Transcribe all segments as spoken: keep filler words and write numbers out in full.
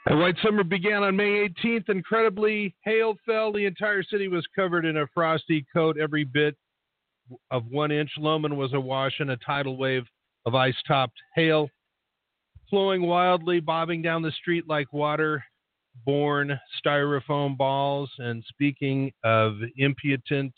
A white summer began on May eighteenth. Incredibly, hail fell. The entire city was covered in a frosty coat, every bit of one inch. Lowman was awash in a tidal wave of ice-topped hail, flowing wildly, bobbing down the street like water-borne styrofoam balls. And speaking of impudent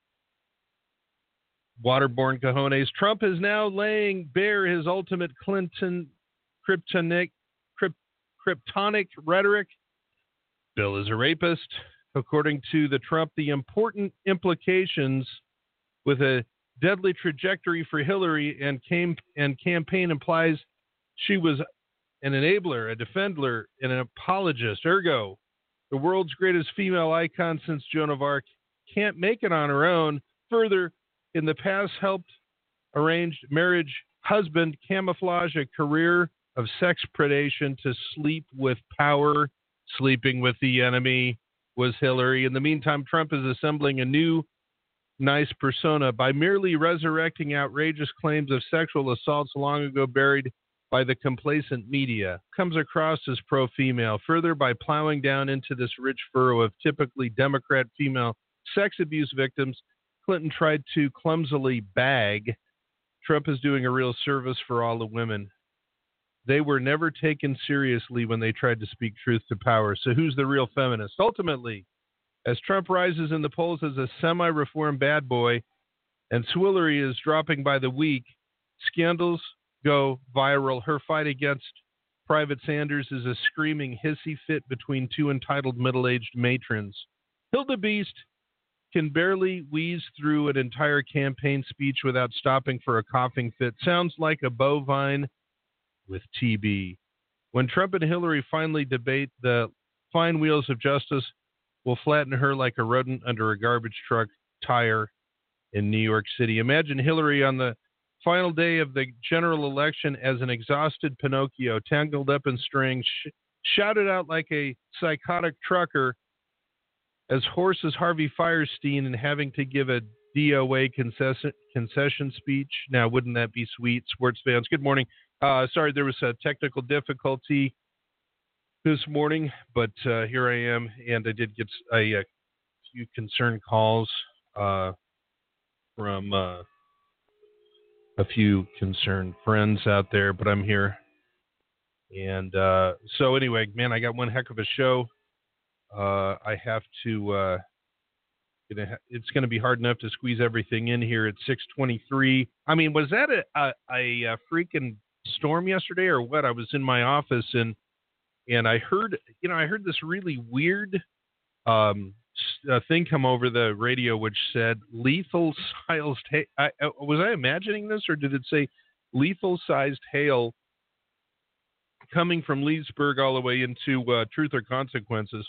waterborne cojones, Trump is now laying bare his ultimate Clinton kryptonic, krypt, kryptonic rhetoric. Bill is a rapist. According to the Trump, the important implications with a deadly trajectory for Hillary and, came, and campaign implies she was an enabler, a defender, and an apologist. Ergo, the world's greatest female icon since Joan of Arc can't make it on her own. Further, in the past helped arranged marriage husband camouflage a career of sex predation to sleep with power. Sleeping with the enemy was Hillary. In the meantime, Trump is assembling a new nice persona by merely resurrecting outrageous claims of sexual assaults long ago buried by the complacent media. Comes across as pro-female. Further, by plowing down into this rich furrow of typically Democrat female sex abuse victims Clinton tried to clumsily bag, Trump is doing a real service for all the women. They were never taken seriously when they tried to speak truth to power. So who's the real feminist? Ultimately, as Trump rises in the polls as a semi-reformed bad boy and Swillery is dropping by the week, scandals go viral. Her fight against Private Sanders is a screaming hissy fit between two entitled middle-aged matrons. Hilda Beast can barely wheeze through an entire campaign speech without stopping for a coughing fit. Sounds like a bovine with T B. When Trump and Hillary finally debate, the fine wheels of justice will flatten her like a rodent under a garbage truck tire in New York City. Imagine Hillary on the final day of the general election as an exhausted Pinocchio, tangled up in strings, sh- shouted out like a psychotic trucker, as hoarse as Harvey Firestein, and having to give a D O A concession, concession speech. Now, wouldn't that be sweet? Sports fans, good morning. Uh, sorry, there was a technical difficulty this morning, but uh, here I am, and I did get a, a few concerned calls uh, from uh, a few concerned friends out there, but I'm here. And uh, so anyway, man, I got one heck of a show. Uh, I have to, uh, it's going to be hard enough to squeeze everything in here at six twenty-three. I mean, was that a, a, a freaking storm yesterday or what? I was in my office and, and I heard, you know, I heard this really weird um, uh, thing come over the radio, which said lethal sized hail. I, I, was I imagining this, or did it say lethal sized hail coming from Leesburg all the way into uh, Truth or Consequences?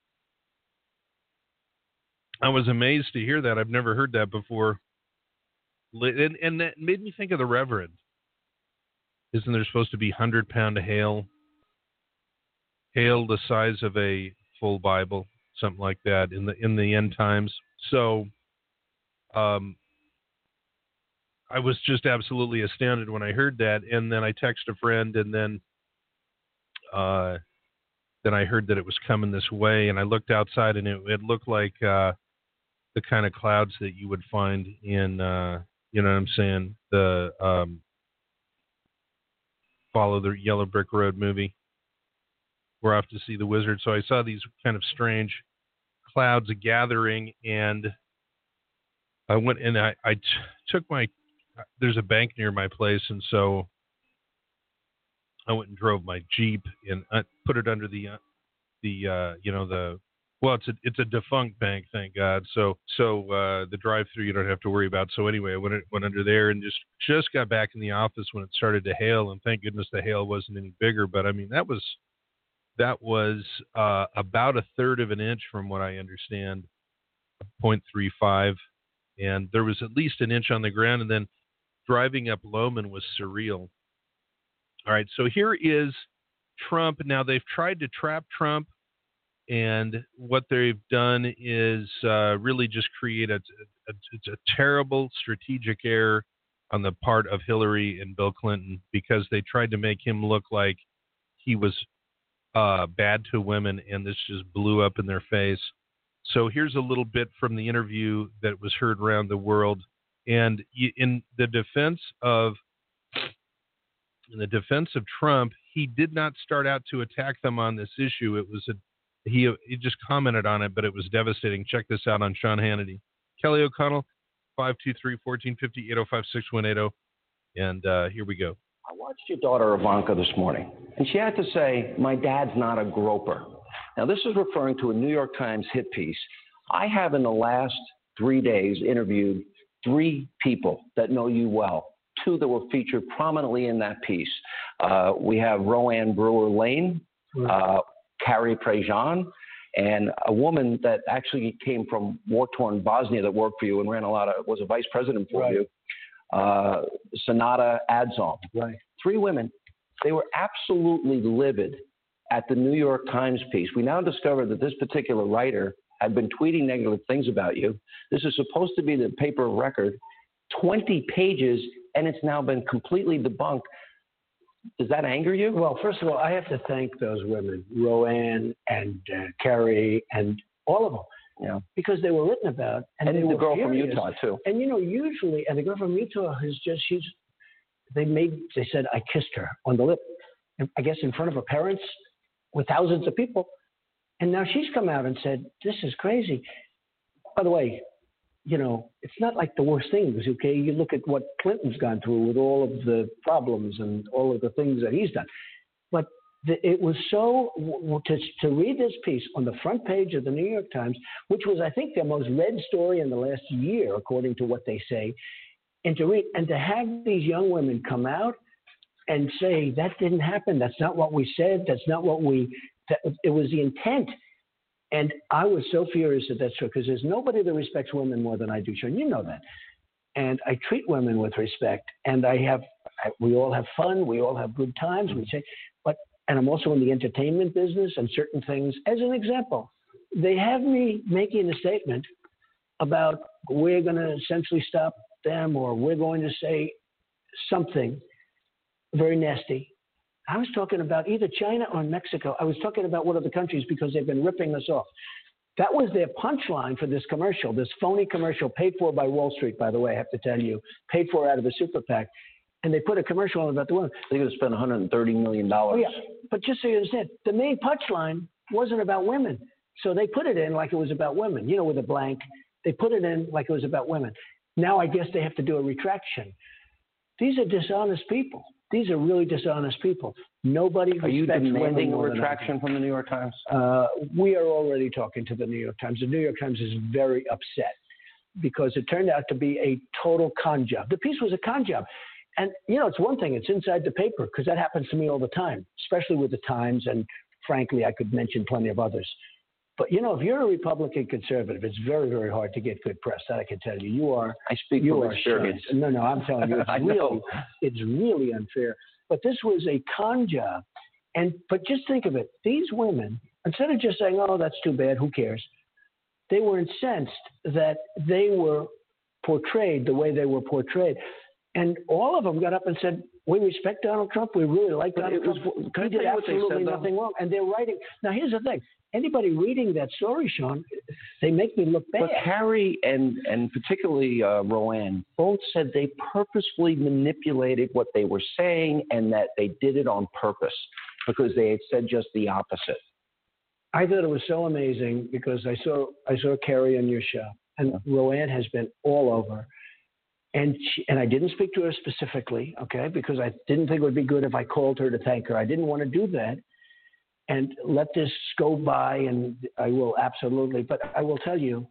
I was amazed to hear that. I've never heard that before. And, and that made me think of the Reverend. Isn't there supposed to be hundred-pound hail? Hail the size of a full Bible, something like that, in the in the end times. So um, I was just absolutely astounded when I heard that. And then I texted a friend, and then uh, then I heard that it was coming this way. And I looked outside, and it, it looked like uh, the kind of clouds that you would find in, uh, you know what I'm saying, the um, Follow the Yellow Brick Road movie. We're off to see the wizard. So I saw these kind of strange clouds gathering, and I went and I, I t- took my, there's a bank near my place, and so I went and drove my Jeep and I put it under the, uh, the uh, you know, the, well, it's a it's a defunct bank, thank God. So so uh, the drive-through you don't have to worry about. So anyway, I went went under there and just just got back in the office when it started to hail, and thank goodness the hail wasn't any bigger. But I mean that was that was uh, about a third of an inch from what I understand, zero point three five, and there was at least an inch on the ground. And then driving up Lowman was surreal. All right, so here is Trump. Now they've tried to trap Trump. And what they've done is uh, really just create a, a, a, a terrible strategic error on the part of Hillary and Bill Clinton, because they tried to make him look like he was uh, bad to women, and this just blew up in their face. So here's a little bit from the interview that was heard around the world. And in the defense of in the defense of Trump, he did not start out to attack them on this issue. It was a he he just commented on it, but it was devastating. Check this out on Sean Hannity. Kelly O'Connell, five two three, one four five zero, eight zero five six one eight zero. And uh, here we go. I watched your daughter Ivanka this morning, and she had to say, "My dad's not a groper." Now, this is referring to a New York Times hit piece. I have in the last three days interviewed three people that know you well, two that were featured prominently in that piece. Uh, we have Roanne Brewer-Lane, uh, Carrie Prejean, and a woman that actually came from war-torn Bosnia that worked for you and ran a lot of, was a vice president for right. you, uh, Sonata Adzom. Right. Three women. They were absolutely livid at the New York Times piece. We now discovered that this particular writer had been tweeting negative things about you. This is supposed to be the paper of record, twenty pages, and it's now been completely debunked. Does that anger you? Well, first of all, I have to thank those women, Roanne and uh, Carrie and all of them, Yeah. because they were written about. And, And they the were girl from furious. Utah, too. And, you know, usually, and the girl from Utah is just, she's, they made, they said, I kissed her on the lip, I guess in front of her parents with thousands of people. And now she's come out and said, this is crazy. By the way, you know, it's not like the worst things, okay? You look at what Clinton's gone through with all of the problems and all of the things that he's done. But the, it was so, to, to read this piece on the front page of the New York Times, which was, I think, their most read story in the last year, according to what they say, and to read, and to have these young women come out and say, that didn't happen, that's not what we said, that's not what we, that, it was the intent. And I was so furious that that's true, because there's nobody that respects women more than I do, Sean. You know that. And I treat women with respect, and I have, I, we all have fun, we all have good times, we say, but, and I'm also in the entertainment business and certain things. As an example, they have me making a statement about we're going to essentially stop them, or we're going to say something very nasty. I was talking about either China or Mexico. I was talking about one of the countries because they've been ripping us off. That was their punchline for this commercial, this phony commercial paid for by Wall Street, by the way, I have to tell you, paid for out of a super PAC. And they put a commercial on about the women. They're going to spend one hundred thirty million dollars. Oh, yeah. But just so you understand, the main punchline wasn't about women. So they put it in like it was about women, you know, with a blank. They put it in like it was about women. Now I guess they have to do a retraction. These are dishonest people. These are really dishonest people. Nobody Are you respects women demanding a more than I do. retraction from the New York Times? Uh, we are already talking to the New York Times. The New York Times is very upset because it turned out to be a total con job. The piece was a con job. And, you know, it's one thing, it's inside the paper, because that happens to me all the time, especially with the Times. And frankly, I could mention plenty of others. But, you know, if you're a Republican conservative, it's very, very hard to get good press. That I can tell you. You are. I speak you from are experience. shunned. No, no, I'm telling you, it's I really, know. it's really unfair. But this was a con job. And but just think of it. These women, instead of just saying, oh, that's too bad, who cares? They were incensed that they were portrayed the way they were portrayed. And all of them got up and said, we respect Donald Trump. We really like Donald was, Trump. can I He tell did you what they absolutely said, though? nothing wrong. And they're writing. Now, here's the thing. Anybody reading that story, Sean, they make me look bad. But Carrie and, and particularly uh, Roanne both said they purposefully manipulated what they were saying and that they did it on purpose because they had said just the opposite. I thought it was so amazing because I saw I saw Carrie on your show, and Yeah. Roanne has been all over. And she, and I didn't speak to her specifically, okay, because I didn't think it would be good if I called her to thank her. I didn't want to do that and let this go by, and I will absolutely. But I will tell you,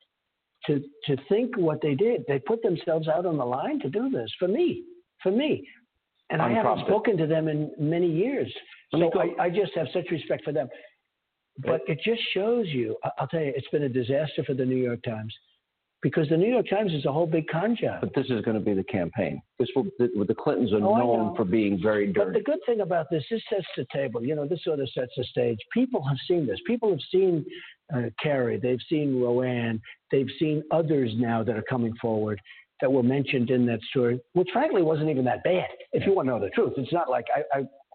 to to think what they did, they put themselves out on the line to do this for me, for me. And I haven't Unprompted. spoken to them in many years. Let me So go- I, I just have such respect for them. But it just shows you, I- I'll tell you, it's been a disaster for the New York Times. Because the New York Times is a whole big con job. But this is going to be the campaign. This will, the, the Clintons are Oh, I known know. for being very But dirty. the good thing about this, this sets the table. You know, this sort of sets the stage. People have seen this. People have seen uh, Carrie. They've seen Roanne. They've seen others now that are coming forward that were mentioned in that story, which frankly wasn't even that bad. If you want to know the truth, it's not like I, I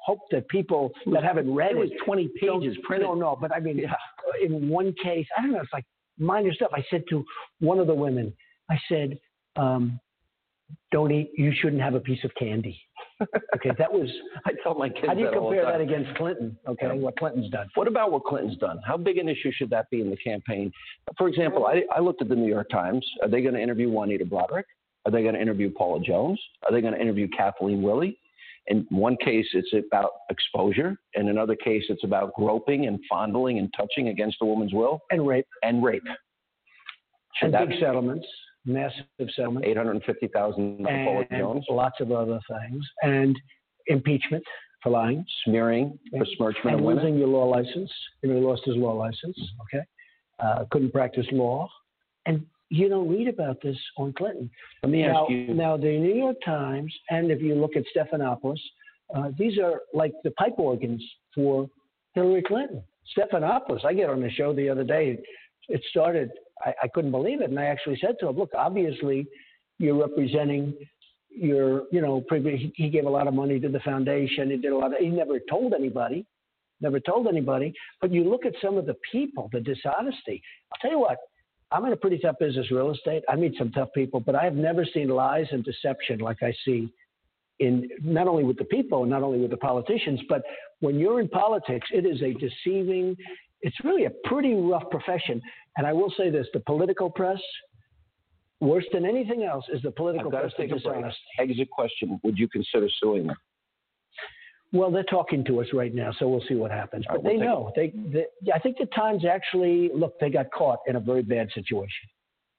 hope that people that haven't read it it. was twenty pages printed. No, no, but I mean, Yeah. in one case, I don't know, it's like minor stuff. I said to one of the women, I said, um, don't eat, you shouldn't have a piece of candy. Okay, that was, I tell my kids how do you that all the compare time. that against Clinton? Okay, Yeah. what Clinton's done. What about what Clinton's done? How big an issue should that be in the campaign? For example, I, I looked at the New York Times. Are they going to interview Juanita Broderick? Are they going to interview Paula Jones? Are they going to interview Kathleen Willey? In one case, it's about exposure. In another case, it's about groping and fondling and touching against a woman's will. And rape. And rape. Should And that big settlements, massive settlements. eight hundred fifty thousand for Paula And Jones? lots of other things. And impeachment for lying. Smearing, besmirchment And of women? losing your law license. You know, he lost his law license, okay? Uh, couldn't practice law. And you don't read about this on Clinton. Let me now, ask you. Now, the New York Times, and if you look at Stephanopoulos, uh, these are like the pipe organs for Hillary Clinton. Stephanopoulos, I get on the show the other day. It started, I, I couldn't believe it. And I actually said to him, look, obviously you're representing your, you know, he, he gave a lot of money to the foundation. He did a lot of, he never told anybody, never told anybody. But you look at some of the people, the dishonesty. I'll tell you what, I'm in a pretty tough business, real estate. I meet some tough people, but I have never seen lies and deception like I see in not only with the people, not only with the politicians, but when you're in politics, it is a deceiving, it's really a pretty rough profession. And I will say this, the political press, worse than anything else, is the political I've got press to take a break. dishonest. Exit question. Would you consider suing them? Well, they're talking to us right now, so we'll see what happens. All But right, they we'll know. They, they, I think the Times actually, look, they got caught in a very bad situation.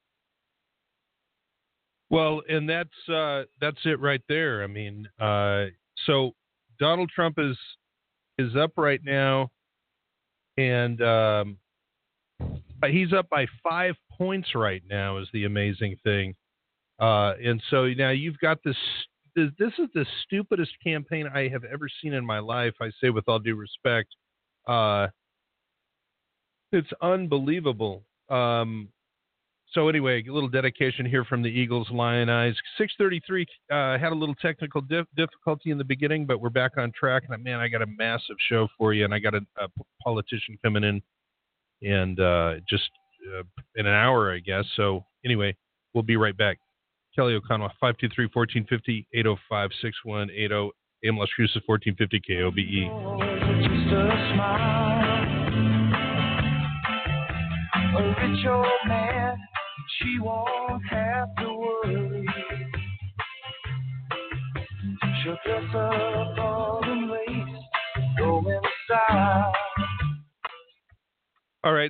Well, and that's uh, that's it right there. I mean, uh, so Donald Trump is is up right now, and um, he's up by five points right now. Is the amazing thing, uh, and so now you've got this. This is the stupidest campaign I have ever seen in my life. I say with all due respect, uh, it's unbelievable. Um, So anyway, a little dedication here from the Eagles Lion Eyes. six thirty-three uh, had a little technical dif- difficulty in the beginning, but we're back on track. And man, I got a massive show for you, and I got a, a politician coming in, and uh, just uh, in an hour, I guess. So anyway, we'll be right back. Kelly O'Connell, five two three, one four five zero, eight zero five, six one eight zero, A M Las Cruces, fourteen fifty K O B E. Just a smile, a rich old man. She won't have to worry. She'll dress up all in lace, go in style. All right.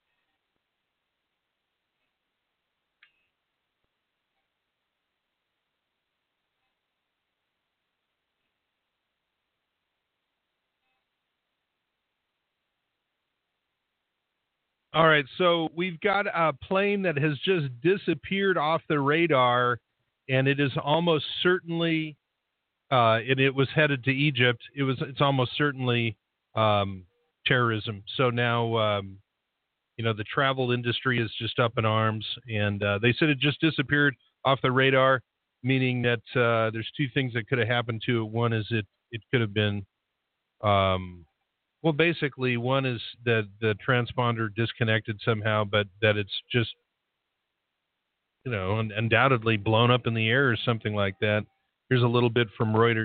All right, so we've got a plane that has just disappeared off the radar, and it is almost certainly, uh, and it was headed to Egypt. It was, it's almost certainly um, terrorism. So now, um, you know, the travel industry is just up in arms, and uh, they said it just disappeared off the radar, meaning that uh, there's two things that could have happened to it. One is it, it could have been. Um, Well, basically, one is that the transponder disconnected somehow, but that it's just, you know, un- undoubtedly blown up in the air or something like that. Here's a little bit from Reuters.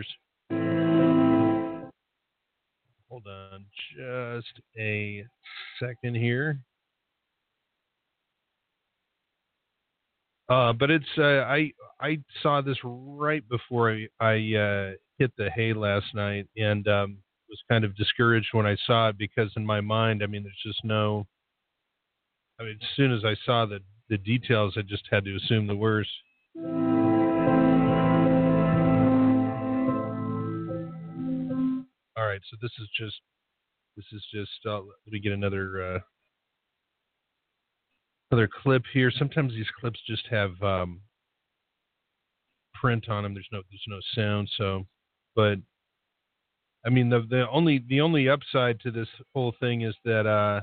Hold on just a second here. Uh, but it's uh, I I saw this right before I, I uh, hit the hay last night, and um, was kind of discouraged when I saw it because in my mind, I mean, there's just no. I mean, as soon as I saw the the details, I just had to assume the worst. All right, so this is just this is just. Uh, let me get another. Uh, Another clip here. Sometimes these clips just have um, print on them. There's no there's no sound. So, but I mean the the only the only upside to this whole thing is that uh,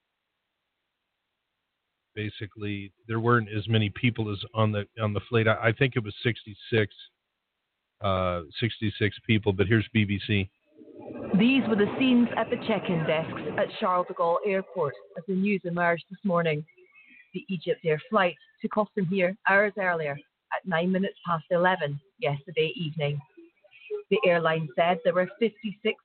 basically there weren't as many people as on the on the flight. I, I think it was sixty-six, uh, sixty-six people. But here's B B C. These were the scenes at the check-in desks at Charles de Gaulle Airport as the news emerged this morning. The Egypt Air flight took off from here hours earlier at nine minutes past eleven yesterday evening. The airline said there were fifty-six.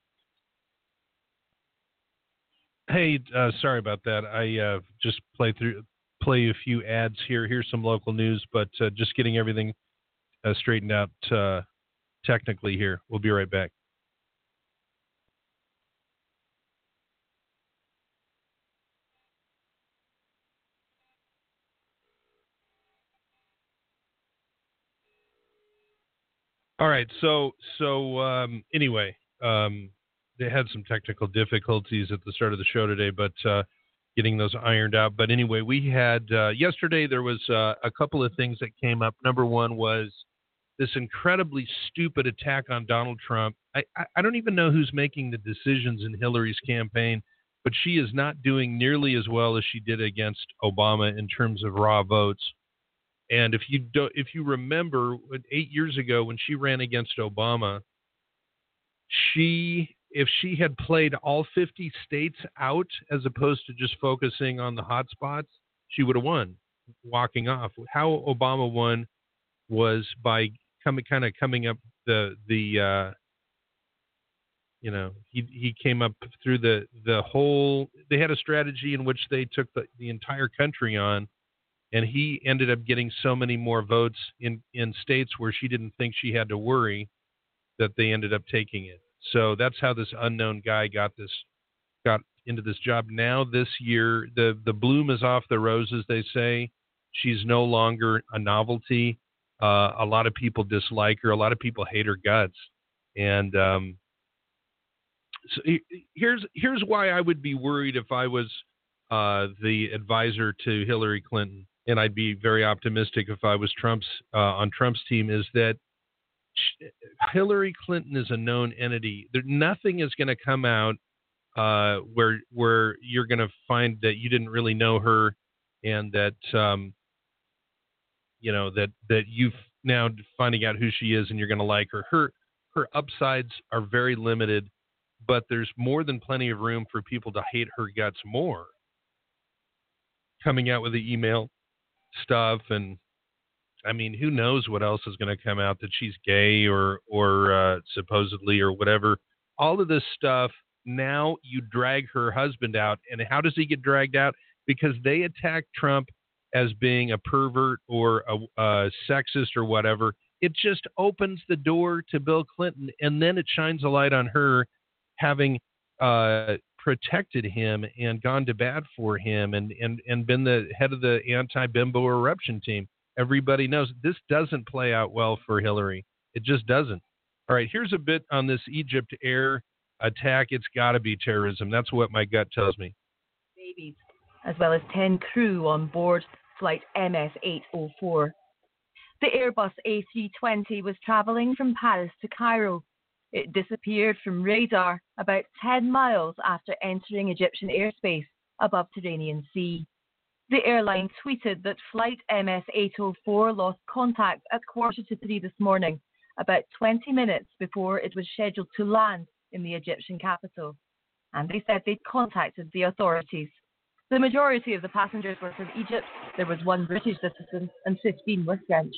Hey, uh, sorry about that. I uh, just play through play a few ads here. Here's some local news, but uh, just getting everything uh, straightened out uh, technically here. We'll be right back. All right. So so um, anyway. Um, They had some technical difficulties at the start of the show today, but uh, getting those ironed out. But anyway, we had uh, yesterday there was uh, a couple of things that came up. Number one was this incredibly stupid attack on Donald Trump. I, I, I don't even know who's making the decisions in Hillary's campaign, but she is not doing nearly as well as she did against Obama in terms of raw votes. And if you do, if you remember, eight years ago when she ran against Obama, she if she had played all fifty states out as opposed to just focusing on the hot spots, she would have won, walking off. How Obama won was by coming, kind of coming up the the uh, you know he he came up through the the whole. They had a strategy in which they took the, the entire country on, and he ended up getting so many more votes in in states where she didn't think she had to worry that they ended up taking it. So that's how this unknown guy got this, got into this job. Now this year, the the bloom is off the roses. They say she's no longer a novelty. Uh, a lot of people dislike her. A lot of people hate her guts. And um, so here's here's why I would be worried if I was uh, the advisor to Hillary Clinton, and I'd be very optimistic if I was Trump's uh, on Trump's team. Is that Hillary Clinton is a known entity. There, nothing is going to come out uh, where where you're going to find that you didn't really know her, and that um, you know that that you've now finding out who she is, and you're going to like her. Her her upsides are very limited, but there's more than plenty of room for people to hate her guts more. Coming out with the email stuff and. I mean, who knows what else is going to come out, that she's gay or or uh, supposedly or whatever. All of this stuff, now you drag her husband out. And how does he get dragged out? Because they attack Trump as being a pervert or a, a sexist or whatever. It just opens the door to Bill Clinton, and then it shines a light on her having uh, protected him and gone to bat for him and, and, and been the head of the anti-bimbo eruption team. Everybody knows this doesn't play out well for Hillary. It just doesn't. All right, here's a bit on this Egypt Air attack. It's got to be terrorism. That's what my gut tells me. Babies, as well as ten crew on board flight M S eight oh four. The Airbus A three twenty was travelling from Paris to Cairo. It disappeared from radar about ten miles after entering Egyptian airspace above Tyrrhenian Sea. The airline tweeted that flight M S eight oh four lost contact at quarter to three this morning, about twenty minutes before it was scheduled to land in the Egyptian capital. And they said they'd contacted the authorities. The majority of the passengers were from Egypt. There was one British citizen and fifteen were French.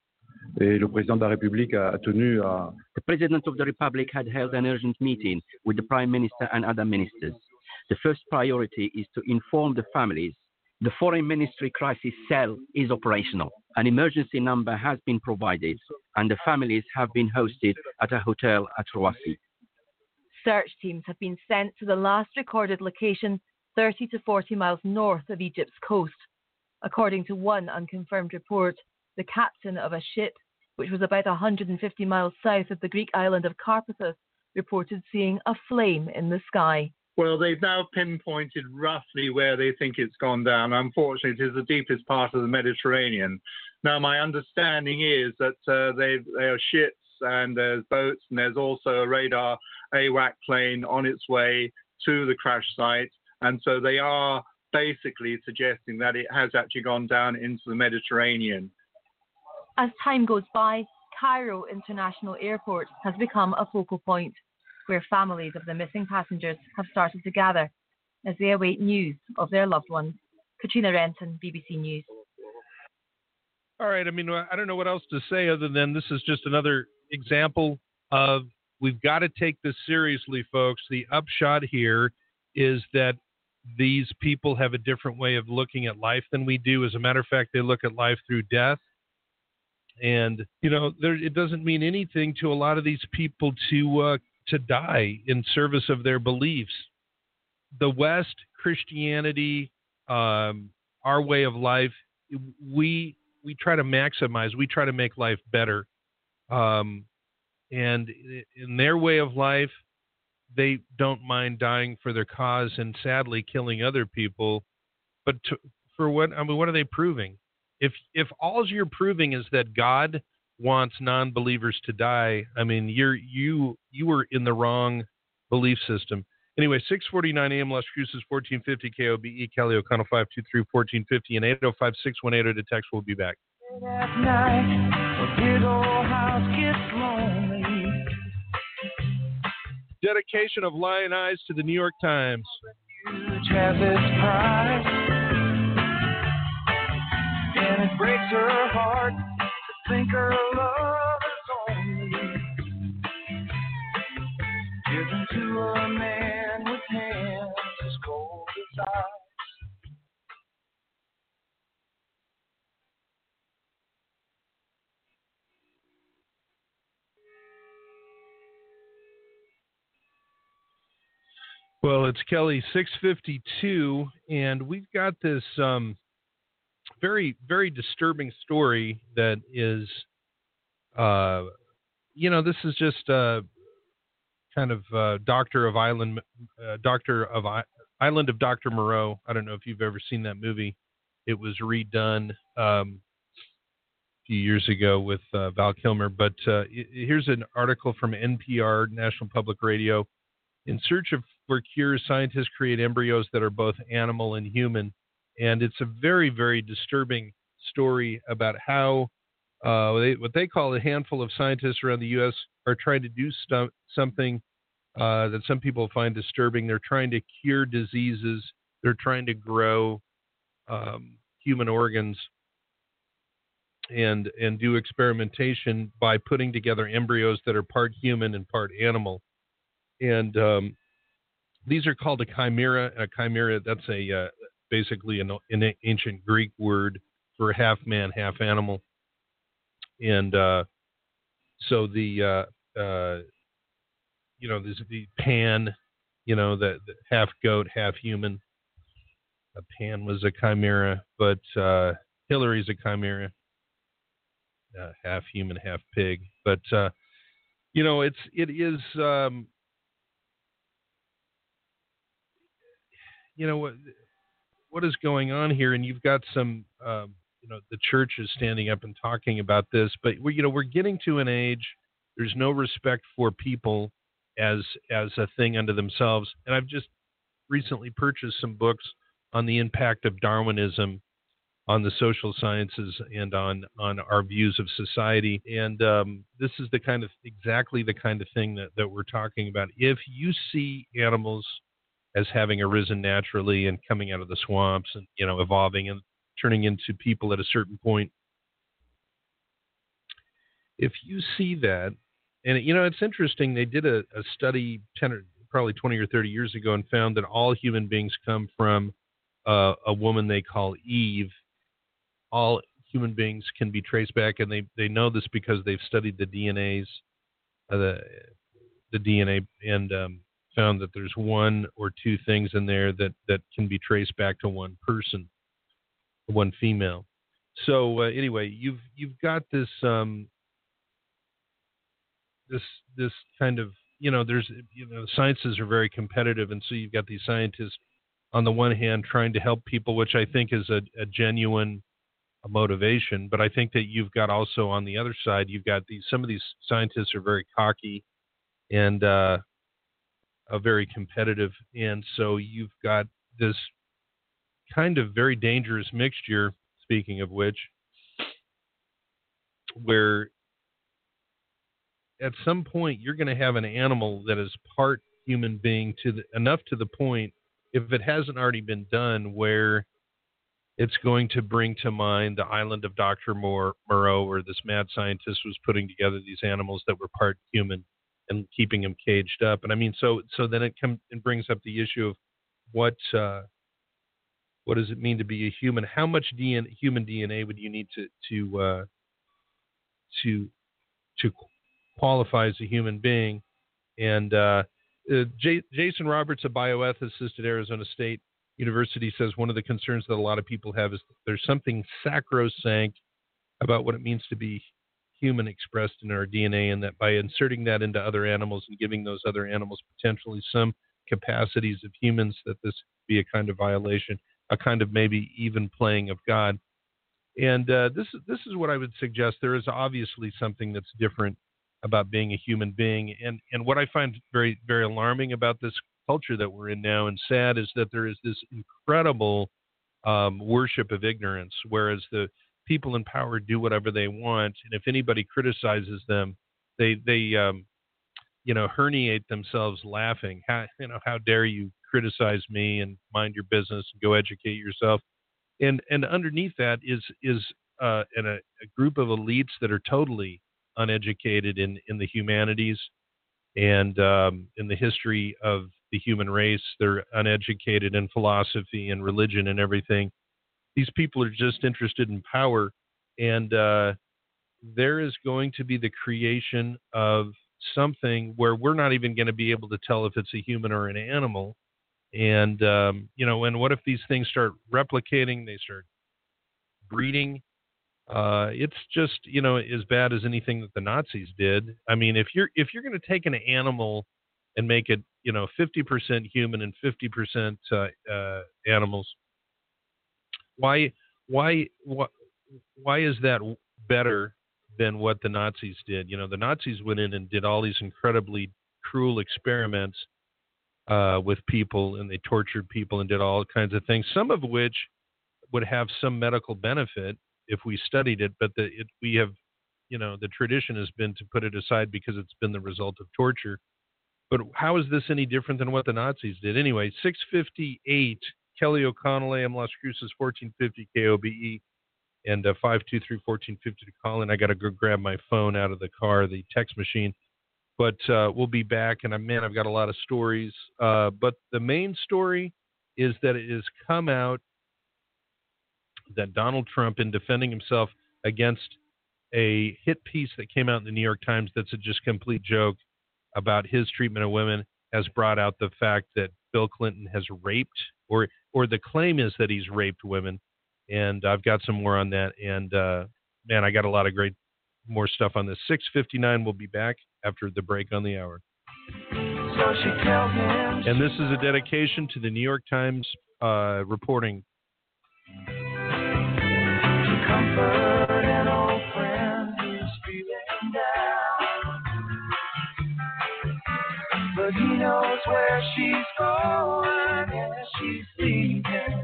Et le président de la République a tenu à... The President of the Republic had held an urgent meeting with the Prime Minister and other ministers. The first priority is to inform the families. The Foreign Ministry Crisis Cell is operational. An emergency number has been provided, and the families have been hosted at a hotel at Roissy. Search teams have been sent to the last recorded location, thirty to forty miles north of Egypt's coast. According to one unconfirmed report, the captain of a ship, which was about one hundred fifty miles south of the Greek island of Karpathos, reported seeing a flame in the sky. Well, they've now pinpointed roughly where they think it's gone down. Unfortunately, it is the deepest part of the Mediterranean. Now, my understanding is that uh, they there are ships and there's boats, and there's also a radar A WAC plane on its way to the crash site. And so they are basically suggesting that it has actually gone down into the Mediterranean. As time goes by, Cairo International Airport has become a focal point. where families of the missing passengers have started to gather as they await news of their loved ones. Katrina Renton, B B C News. All right. I mean, I don't know what else to say other than this is just another example of we've got to take this seriously, folks. The upshot here is that these people have a different way of looking at life than we do. As a matter of fact, they look at life through death. And, you know, there, it doesn't mean anything to a lot of these people to uh, to die in service of their beliefs. The West, Christianity, um, our way of life, we we try to maximize, we try to make life better. Um, and in their way of life, they don't mind dying for their cause and sadly killing other people. But to, for what, I mean, what are they proving? If if all you're proving is that God wants non-believers to die, I mean, you're you you were in the wrong belief system. Anyway, six forty-nine a.m. Las Cruces, fourteen fifty K O B E, Kelly O'Connell, five two three, fourteen fifty, and eight oh five, six one eight oh to text. We'll be back. That night, the big old house gets lonely. Dedication of Lion Eyes to the New York Times. Huge has its price, and it breaks her heart to think her love is only given to a man with hands as cold as ice. Well, it's Kelly, six fifty-two, and we've got this um, very, very disturbing story that is, uh, you know, this is just uh, kind of uh, Doctor of Island, uh, Doctor of I- Island of Doctor Moreau. I don't know if you've ever seen that movie. It was redone um, a few years ago with uh, Val Kilmer. But uh, here's an article from N P R, National Public Radio. In search of for cures, scientists create embryos that are both animal and human. And it's a very, very disturbing story about how uh, they, what they call a handful of scientists around the U S are trying to do stu- something uh, that some people find disturbing. They're trying to cure diseases. They're trying to grow um, human organs and and do experimentation by putting together embryos that are part human and part animal. And um, these are called a chimera. A chimera, that's a uh, basically an, an ancient Greek word for half man, half animal. And uh, so the, uh, uh, you know, there's the Pan, you know, the, the half goat, half human. A Pan was a chimera, but uh, Hillary's a chimera, uh, half human, half pig. But uh, you know, it's it is. Um, You know what? What is going on here? And you've got some, um, you know, the church is standing up and talking about this. But we, you know, we're getting to an age. There's no respect for people as as a thing unto themselves. And I've just recently purchased some books on the impact of Darwinism on the social sciences and on on our views of society. And um, this is the kind of exactly the kind of thing that that we're talking about. If you see animals as having arisen naturally and coming out of the swamps and, you know, evolving and turning into people at a certain point. If you see that, and, you know, it's interesting, they did a, a study ten or probably twenty or thirty years ago and found that all human beings come from uh, a woman they call Eve. All human beings can be traced back, and they, they know this because they've studied the D N As, uh, the, the D N A, and um, found that there's one or two things in there that, that can be traced back to one person, one female. So uh, anyway, you've you've got this um, this this kind of, you know, there's, you know, sciences are very competitive, and so you've got these scientists on the one hand trying to help people, which I think is a, a genuine motivation, but I think that you've got also on the other side, you've got these some of these scientists are very cocky and uh, Uh, very competitive, and so you've got this kind of very dangerous mixture, speaking of which, where at some point you're going to have an animal that is part human being to the, enough to the point, if it hasn't already been done, where it's going to bring to mind the island of Doctor Moore, Moreau, where this mad scientist was putting together these animals that were part human and keeping them caged up. And I mean, so so then it comes and brings up the issue of what uh, what does it mean to be a human? How much D N A, human D N A would you need to to uh, to to qualify as a human being? And uh, uh, J- Jason Roberts, a bioethicist at Arizona State University, says one of the concerns that a lot of people have is that there's something sacrosanct about what it means to be human expressed in our D N A, and that by inserting that into other animals and giving those other animals potentially some capacities of humans, that this would be a kind of violation, a kind of maybe even playing of God. And uh, this, this is what I would suggest. There is obviously something that's different about being a human being. And, and what I find very, very alarming about this culture that we're in now and sad is that there is this incredible um, worship of ignorance, whereas the people in power do whatever they want. And if anybody criticizes them, they, they um, you know, herniate themselves laughing. How, you know, how dare you criticize me, and mind your business and go educate yourself. And and underneath that is is uh, in a, a group of elites that are totally uneducated in, in the humanities and um, in the history of the human race. They're uneducated in philosophy and religion and everything. These people are just interested in power, and uh, there is going to be the creation of something where we're not even going to be able to tell if it's a human or an animal. And, um, you know, and what if these things start replicating, they start breeding? Uh, it's just, you know, as bad as anything that the Nazis did. I mean, if you're if you're going to take an animal and make it, you know, fifty percent human and fifty percent uh, uh, animals, why why why why is that better than what the Nazis did? You know, the Nazis went in and did all these incredibly cruel experiments uh, with people, and they tortured people and did all kinds of things, some of which would have some medical benefit if we studied it, but the, it, we have, you know, the tradition has been to put it aside because it's been the result of torture. But how is this any different than what the Nazis did? Anyway, six fifty-eight, Kelly O'Connell, A M Las Cruces, fourteen fifty K O B E, and uh, five two three, fourteen fifty to call in. I got to go grab my phone out of the car, the text machine. But uh, we'll be back, and, uh, man, I've got a lot of stories. Uh, but the main story is that it has come out that Donald Trump, in defending himself against a hit piece that came out in the New York Times that's a just complete joke about his treatment of women, has brought out the fact that Bill Clinton has raped, or or the claim is that he's raped women. And I've got some more on that. And, uh, man, I got a lot of great more stuff on this. six fifty-nine, we'll be back after the break on the hour. So she tells him, and this is a dedication to the New York Times uh, reporting. to comfort an old friend who's feeling down. But he knows where she's going and she's leaving.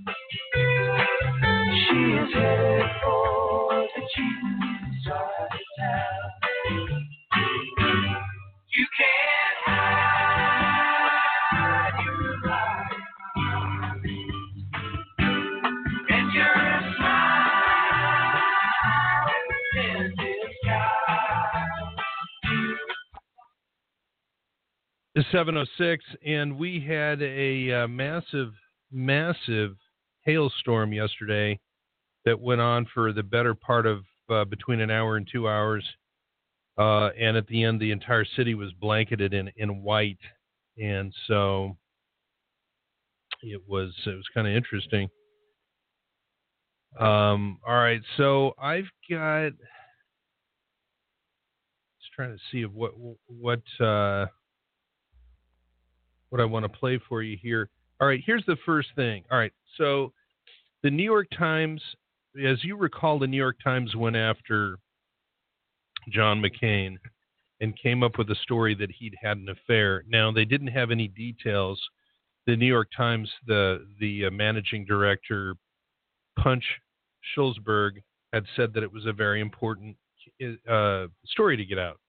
She is headed for the cheap side of town. You can't hide your light, and your smile in disguise. It's seven oh six, and we had a uh, massive, massive hailstorm yesterday that went on for the better part of uh, between an hour and two hours. Uh, and at the end, the entire city was blanketed in, in white. And so it was, it was kind of interesting. Um, all right. So I've got, just trying to see of what, what, uh, what I want to play for you here. All right. Here's the first thing. All right. So the New York Times, as you recall, the New York Times went after John McCain and came up with a story that he'd had an affair. Now, they didn't have any details. The New York Times, the the uh, managing director, Punch Schulzberg, had said that it was a very important uh, story to get out.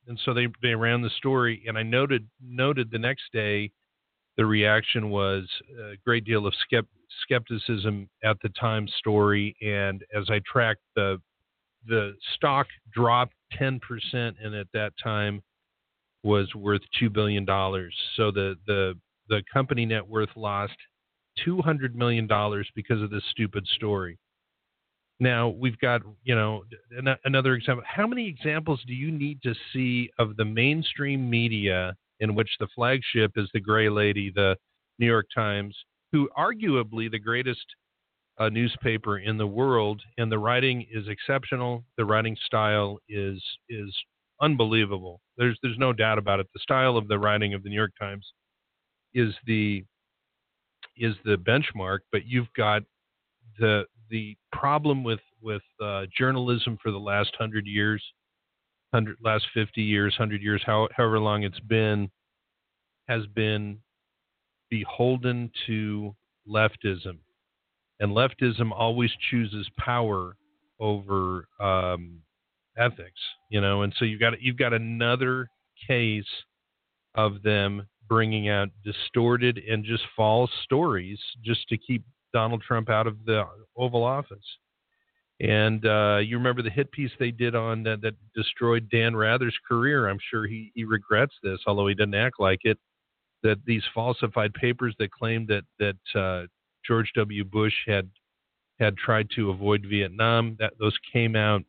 and so they they ran the story, and I noted noted the next day, the reaction was a great deal of skept, skepticism at the time story, and as I tracked the the stock dropped ten percent, and at that time was worth two billion dollars. So the the the company net worth lost two hundred million dollars because of this stupid story. Now we've got, you know, an- another example. How many examples do you need to see of the mainstream media in which the flagship is the Gray Lady, the New York Times, who arguably the greatest uh, newspaper in the world, and the writing is exceptional. The writing style is is unbelievable. There's there's no doubt about it. The style of the writing of the New York Times is the is the benchmark. But you've got the the problem with with uh, journalism for the last hundred years, hundred last fifty years, hundred years, how, however long it's been, has been beholden to leftism, and leftism always chooses power over um, ethics, you know. And so you've got you've got another case of them bringing out distorted and just false stories just to keep Donald Trump out of the Oval Office. And uh, you remember the hit piece they did on uh, that destroyed Dan Rather's career. I'm sure he, he regrets this, although he didn't act like it, that these falsified papers that claimed that, that uh, George W. Bush had had tried to avoid Vietnam, that those came out,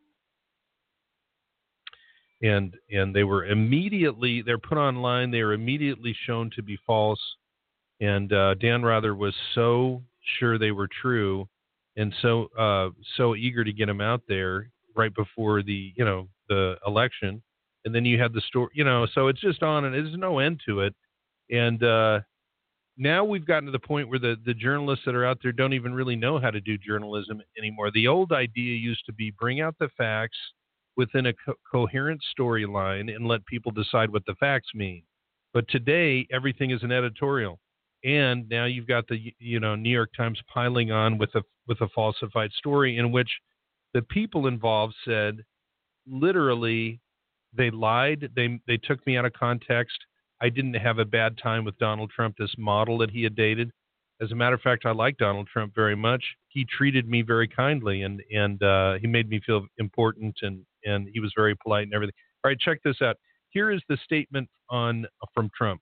and and they were immediately, they're put online, they were immediately shown to be false. And uh, Dan Rather was so sure they were true, and so uh, so eager to get them out there right before the you know the election, and then you had the story, you know. So it's just on, and there's no end to it. And uh, now we've gotten to the point where the the journalists that are out there don't even really know how to do journalism anymore. The old idea used to be bring out the facts within a co- coherent storyline and let people decide what the facts mean. But today everything is an editorial. And now you've got the you know New York Times piling on with a with a falsified story in which the people involved said, literally, they lied. They they took me out of context. I didn't have a bad time with Donald Trump, this model that he had dated. As a matter of fact, I like Donald Trump very much. He treated me very kindly, and and uh, he made me feel important, and and he was very polite and everything. All right, check this out. Here is the statement on from Trump.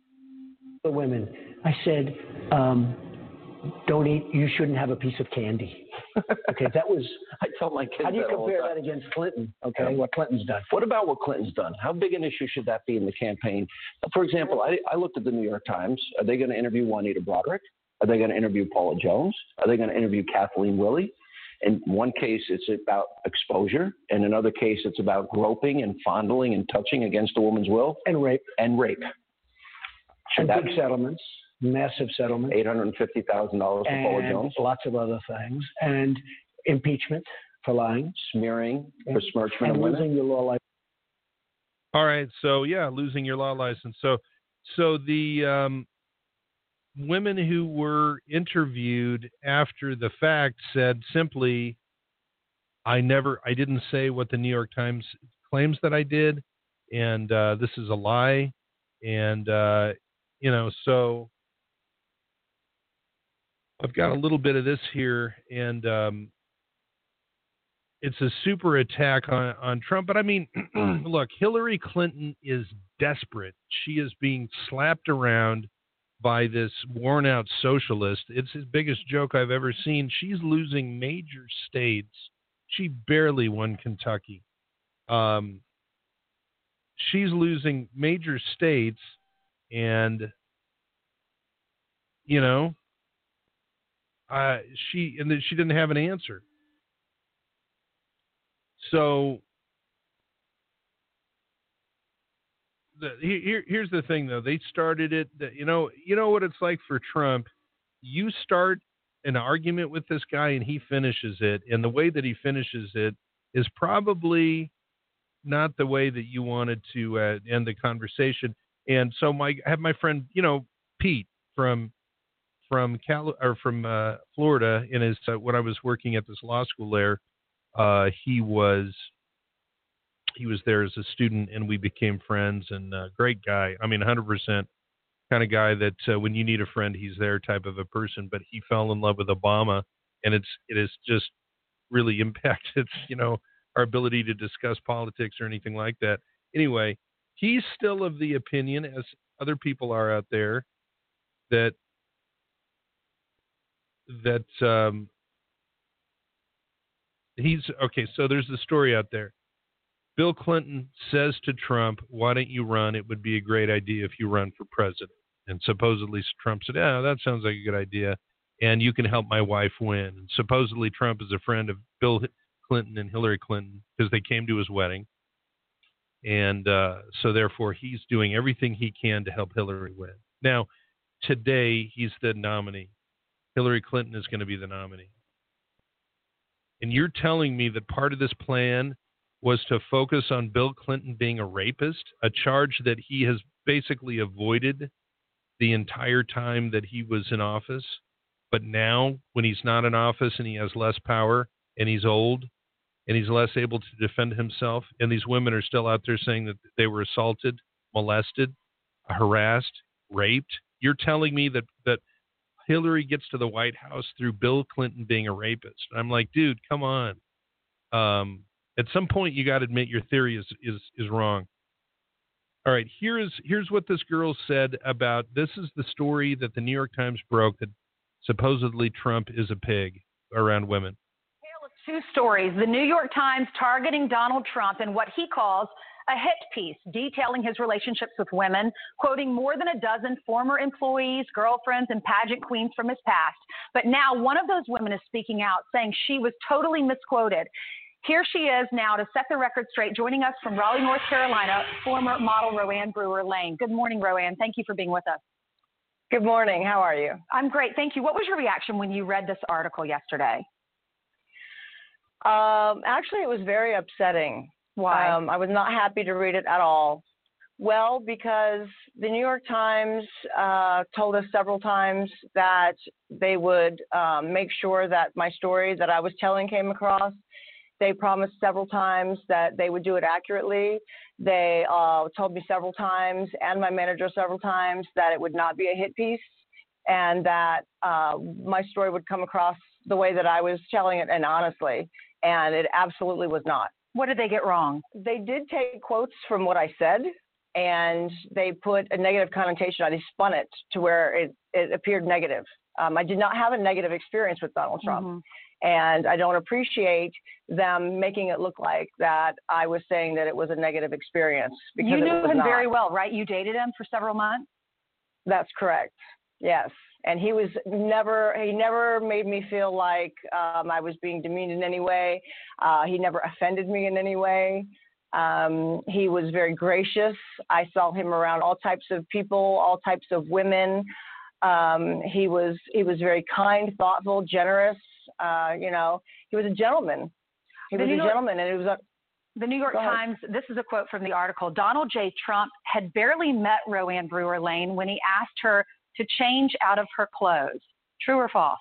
The women, I said, um, don't eat, you shouldn't have a piece of candy. Okay, that was, I tell my kids how do you that all the compare time. that against Clinton? Okay, what Clinton's done. What about what Clinton's done? How big an issue should that be in the campaign? For example, I, I looked at the New York Times. Are they going to interview Juanita Broderick? Are they going to interview Paula Jones? Are they going to interview Kathleen Willey? In one case, it's about exposure. In another case, it's about groping and fondling and touching against a woman's will. And rape. And rape. Should And that big settlements, massive settlements. eight hundred fifty thousand dollars for Paula And Jones? lots of other things. And impeachment for lying. Smearing, And- besmirchment and of women? losing your law license. All right, so yeah, losing your law license. So, so the um, women who were interviewed after the fact said simply, "I never, I didn't say what the New York Times claims that I did, and uh, this is a lie." And uh, you know, so I've got a little bit of this here, and um, it's a super attack on, on Trump. But I mean, look, Hillary Clinton is desperate. She is being slapped around by this worn out socialist. It's his biggest joke I've ever seen. She's losing major states. She barely won Kentucky. Um, she's losing major states, and, you know, uh, she, and then she didn't have an answer. So the, here, here's the thing, though. They started it. You know, you know what it's like for Trump. You start an argument with this guy, and he finishes it. And the way that he finishes it is probably not the way that you wanted to uh, end the conversation. And so, my, I have my friend, you know, Pete from from Cal or from uh, Florida. In his uh, when I was working at this law school there. Uh, he was he was there as a student, and we became friends. And uh, great guy. I mean, one hundred percent kind of guy that uh, when you need a friend, he's there type of a person. But he fell in love with Obama, and it's it has just really impacted, you know, our ability to discuss politics or anything like that. Anyway, he's still of the opinion, as other people are out there, that that um, he's okay. So there's the story out there. Bill Clinton says to Trump, "Why don't you run? It would be a great idea if you run for president." And supposedly Trump said, "Yeah, that sounds like a good idea, and you can help my wife win." And supposedly Trump is a friend of Bill Clinton and Hillary Clinton because they came to his wedding. And uh, so therefore he's doing everything he can to help Hillary win. Now, today he's the nominee. Hillary Clinton is going to be the nominee. And you're telling me that part of this plan was to focus on Bill Clinton being a rapist, a charge that he has basically avoided the entire time that he was in office. But now, when he's not in office and he has less power and he's old and he's less able to defend himself, and these women are still out there saying that they were assaulted, molested, harassed, raped, you're telling me that, that Hillary gets to the White House through Bill Clinton being a rapist. I'm like, dude, come on. Um, at some point, you got to admit your theory is, is, is wrong. All right, here is here's what this girl said about, this is the story that the New York Times broke, that supposedly Trump is a pig around women. Two stories. The New York Times targeting Donald Trump in what he calls a hit piece detailing his relationships with women, quoting more than a dozen former employees, girlfriends, and pageant queens from his past. But now one of those women is speaking out, saying she was totally misquoted. Here she is now to set the record straight, joining us from Raleigh, North Carolina, former model Roanne Brewer-Lane. Good morning, Roanne. Thank you for being with us. Good morning. How are you? I'm great. Thank you. What was your reaction when you read this article yesterday? Um, actually, it was very upsetting. Why? Um, I was not happy to read it at all. Well, because the New York Times uh, told us several times that they would um, make sure that my story that I was telling came across. They promised several times that they would do it accurately. They uh, told me several times, and my manager several times, that it would not be a hit piece and that uh, my story would come across the way that I was telling it, and honestly, and it absolutely was not. What did they get wrong? They did take quotes from what I said, and they put a negative connotation on it. They spun it to where it, it appeared negative. Um, I did not have a negative experience with Donald Trump. Mm-hmm. And I don't appreciate them making it look like that I was saying that it was a negative experience. Because you knew it was him not. very well, right? You dated him for several months? That's correct. Yes. And he was never, he never made me feel like um, I was being demeaned in any way. Uh, he never offended me in any way. Um, he was very gracious. I saw him around all types of people, all types of women. Um, he was, he was very kind, thoughtful, generous. Uh, you know, he was a gentleman. He was a gentleman, and it was a, the New York Times, this is a quote from the article. Donald J. Trump had barely met Roanne Brewer-Lane when he asked her to change out of her clothes. True or false?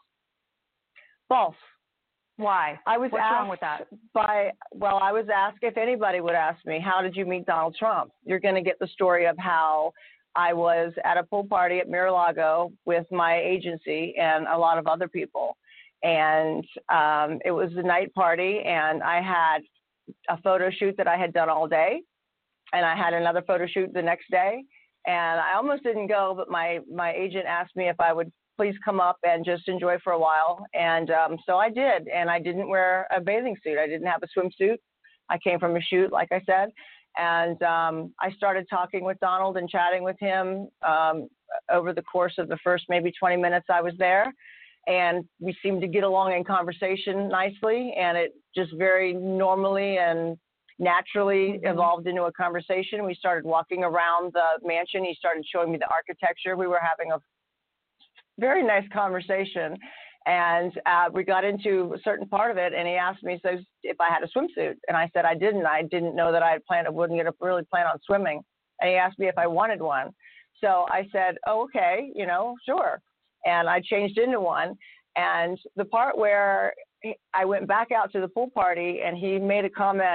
False. Why? I was What's asked wrong with that? By, well, I was asked if anybody would ask me, how did you meet Donald Trump? You're going to get the story of how I was at a pool party at Mar-a-Lago with my agency and a lot of other people. And um, it was a night party, and I had a photo shoot that I had done all day, and I had another photo shoot the next day. And I almost didn't go, but my, my agent asked me if I would please come up and just enjoy for a while. And um, so I did, and I didn't wear a bathing suit. I didn't have a swimsuit. I came from a shoot, like I said. And um, I started talking with Donald and chatting with him um, over the course of the first maybe twenty minutes I was there. And we seemed to get along in conversation nicely, and it just very normally and naturally mm-hmm. evolved into a conversation. We started walking around the mansion. He started showing me the architecture. We were having a very nice conversation, and uh, we got into a certain part of it, and he asked me so if I had a swimsuit, and I said I didn't. I didn't know that I had planned, I wouldn't get a, really plan on swimming, and he asked me if I wanted one. So I said, oh, okay, you know, sure. And I changed into one. And the part where I went back out to the pool party and he made a comment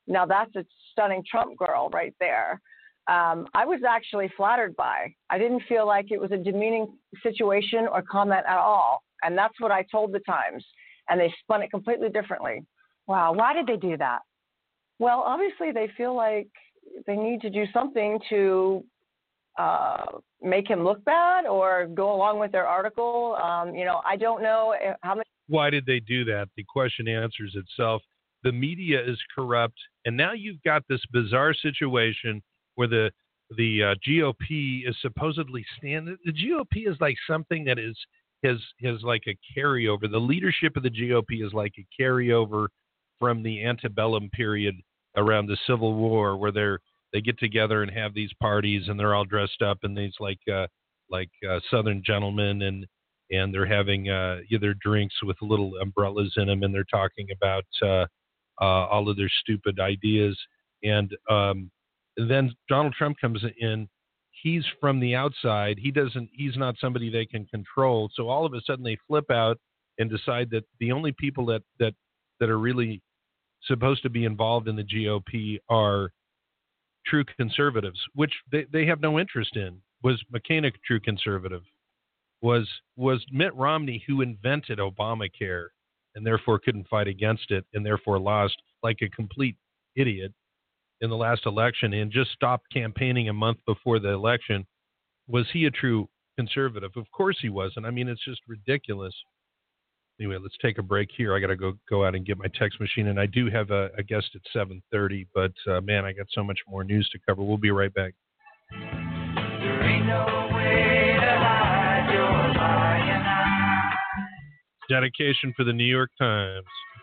Now that's a stunning Trump girl right there. Um, I was actually flattered by. I didn't feel like it was a demeaning situation or comment at all. And that's what I told the Times. And they spun it completely differently. Wow. Why did they do that? Well, obviously they feel like they need to do something to uh, make him look bad or go along with their article. Um, you know, I don't know how many. Why did they do that? The question answers itself. The media is corrupt. And now you've got this bizarre situation where the the uh, G O P is supposedly standing. The G O P is like something that is has has like a carryover. The leadership of the G O P is like a carryover from the antebellum period around the Civil War, where they're they get together and have these parties, and they're all dressed up in these like uh, like uh, Southern gentlemen, and and they're having uh, either drinks with little umbrellas in them, and they're talking about uh, uh, all of their stupid ideas, and um, then Donald Trump comes in. He's from the outside. He doesn't. He's not somebody they can control. So all of a sudden they flip out and decide that the only people that that that are really supposed to be involved in the G O P are true conservatives, which they, they have no interest in. Was McCain a true conservative? Was was Mitt Romney, who invented Obamacare and therefore couldn't fight against it and therefore lost like a complete idiot in the last election and just stopped campaigning a month before the election, was he a true conservative? Of course he wasn't. I mean, it's just ridiculous. Anyway, let's take a break here. I got to go go out and get my text machine, and I do have a, a guest at seven thirty, but uh, man, I got so much more news to cover. We'll be right back. There ain't no way to hide your lying eye. Dedication for the New York Times.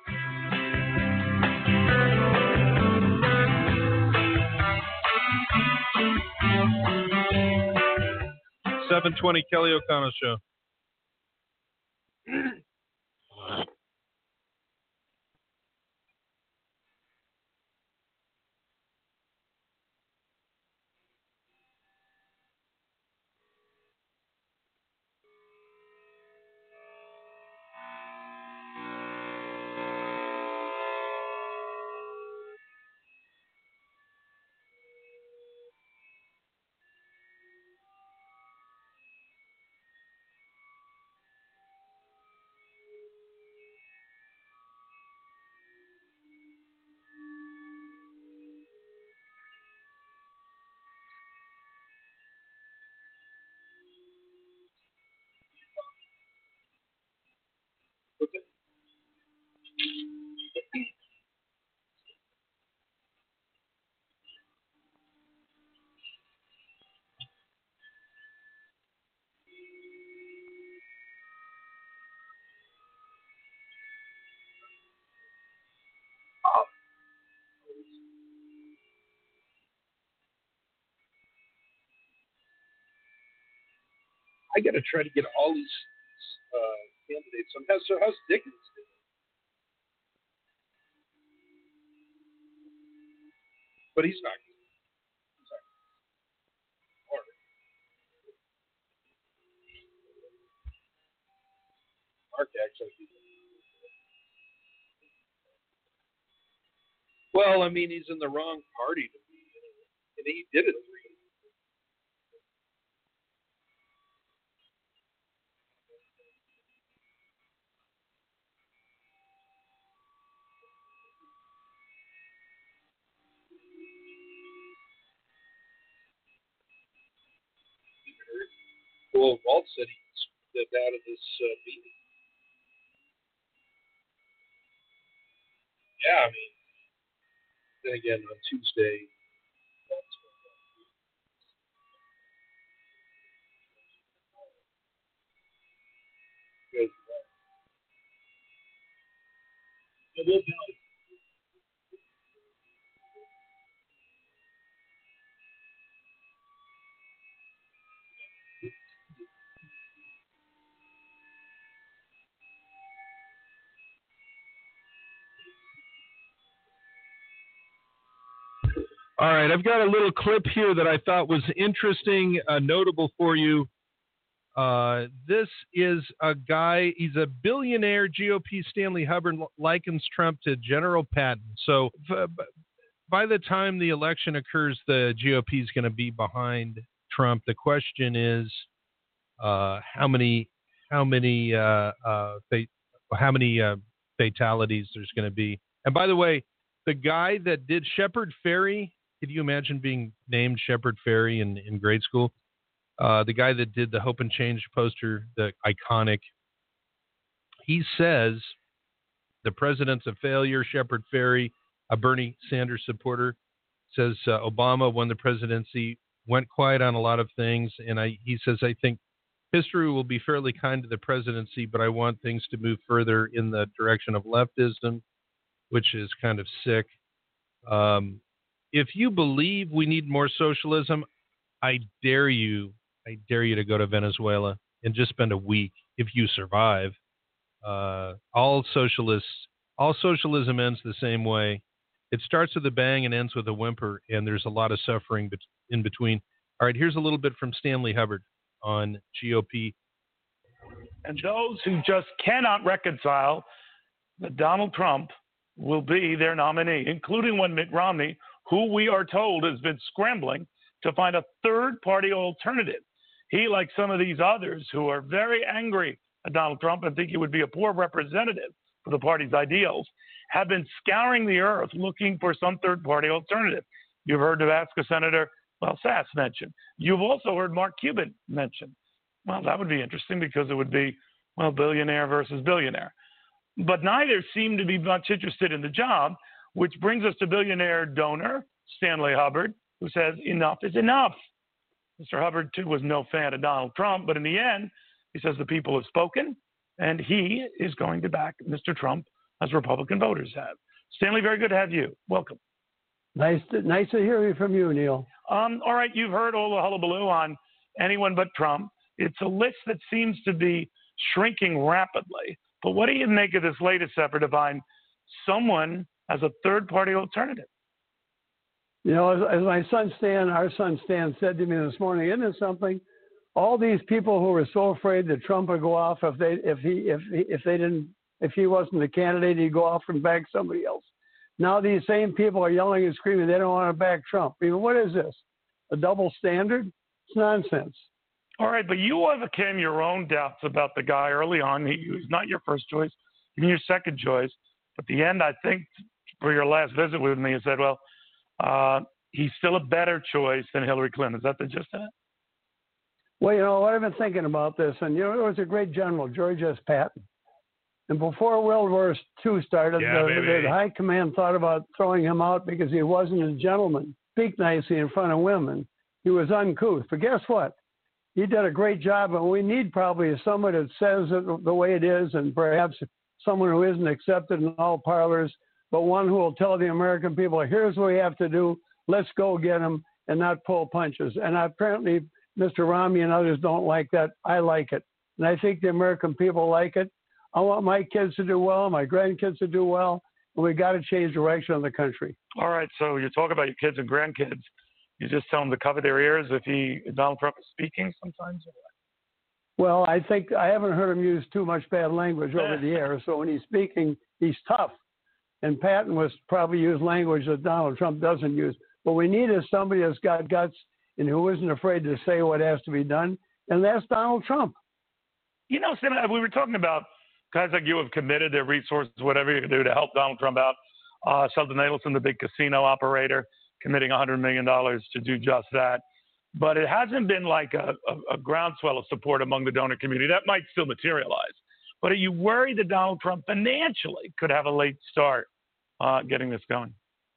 seven twenty Kelly O'Connell Show. I got to try to get all these uh, candidates. Somehow, so how's Dickens doing? But he's not. He's not. Hard. Mark actually. Well, I mean, he's in the wrong party to be in, and he did it three. Well, Walt said he stepped out of this uh, meeting. Yeah, I mean, then again, on Tuesday, Walt's going to go. All right, I've got a little clip here that I thought was interesting, uh, notable for you. Uh, this is a guy, he's a billionaire. G O P Stanley Hubbard likens Trump to General Patton. So uh, by the time the election occurs, the G O P is going to be behind Trump. The question is, uh, how many, how many, uh, uh, fa- how many uh, fatalities there's going to be. And by the way, the guy that did Shepard Fairey, could you imagine being named Shepard Fairey in, in grade school? Uh, the guy that did the Hope and Change poster, the iconic, he says the president's a failure. Shepard Fairey, a Bernie Sanders supporter, says uh, Obama won the presidency, went quiet on a lot of things, and I, he says, I think history will be fairly kind to the presidency, but I want things to move further in the direction of leftism, which is kind of sick. Um, if you believe we need more socialism, I dare you, I dare you to go to Venezuela and just spend a week if you survive. Uh, all socialists, all socialism ends the same way. It starts with a bang and ends with a whimper, and there's a lot of suffering in between. All right, here's a little bit from Stanley Hubbard on G O P. And those who just cannot reconcile that Donald Trump will be their nominee, including one Mitt Romney, who we are told has been scrambling to find a third-party alternative. He, like some of these others who are very angry at Donald Trump and think he would be a poor representative for the party's ideals, have been scouring the earth looking for some third-party alternative. You've heard Nebraska Senator, well, Sass mention. You've also heard Mark Cuban mention. Well, that would be interesting because it would be, well, billionaire versus billionaire. But neither seem to be much interested in the job, which brings us to billionaire donor Stanley Hubbard, who says enough is enough. Mister Hubbard, too, was no fan of Donald Trump, but in the end, he says the people have spoken, and he is going to back Mister Trump as Republican voters have. Stanley, very good to have you. Welcome. Nice to, nice to hear from you, Neil. Um, all right, you've heard all the hullabaloo on anyone but Trump. It's a list that seems to be shrinking rapidly. But what do you make of this latest effort to find someone as a third-party alternative? You know, as, as my son Stan, our son Stan, said to me this morning, isn't it something? All these people who were so afraid that Trump would go off if they if he if he, if they didn't if he wasn't the candidate, he'd go off and back somebody else. Now these same people are yelling and screaming they don't want to back Trump. I mean, what is this? A double standard? It's nonsense. All right, but you overcame your own doubts about the guy early on. He was not your first choice, even your second choice. But at the end, I think, for your last visit with me, you said, well, uh, he's still a better choice than Hillary Clinton. Is that the gist of it? Well, you know, I've been thinking about this, and, you know, there was a great general, George S. Patton. And before World War Two started, yeah, the, the high command thought about throwing him out because he wasn't a gentleman, speak nicely in front of women. He was uncouth. But guess what? He did a great job, and we need probably someone that says it the way it is, and perhaps someone who isn't accepted in all parlors, but one who will tell the American people, here's what we have to do, let's go get him, and not pull punches. And apparently Mister Romney and others don't like that. I like it. And I think the American people like it. I want my kids to do well, my grandkids to do well, and we got to change direction of the country. All right, so you talk about your kids and grandkids. You just tell them to cover their ears if he if Donald Trump is speaking sometimes? Well, I think I haven't heard him use too much bad language over the air. So when he's speaking, he's tough. And Patton was probably used language that Donald Trump doesn't use. What we need is somebody that's got guts and who isn't afraid to say what has to be done. And that's Donald Trump. You know, Sam, we were talking about guys like you have committed their resources, whatever you can do to help Donald Trump out. Uh, Sheldon Adelson, the big casino operator, committing one hundred million dollars to do just that. But it hasn't been like a, a, a groundswell of support among the donor community. That might still materialize. But are you worried that Donald Trump financially could have a late start uh, getting this going?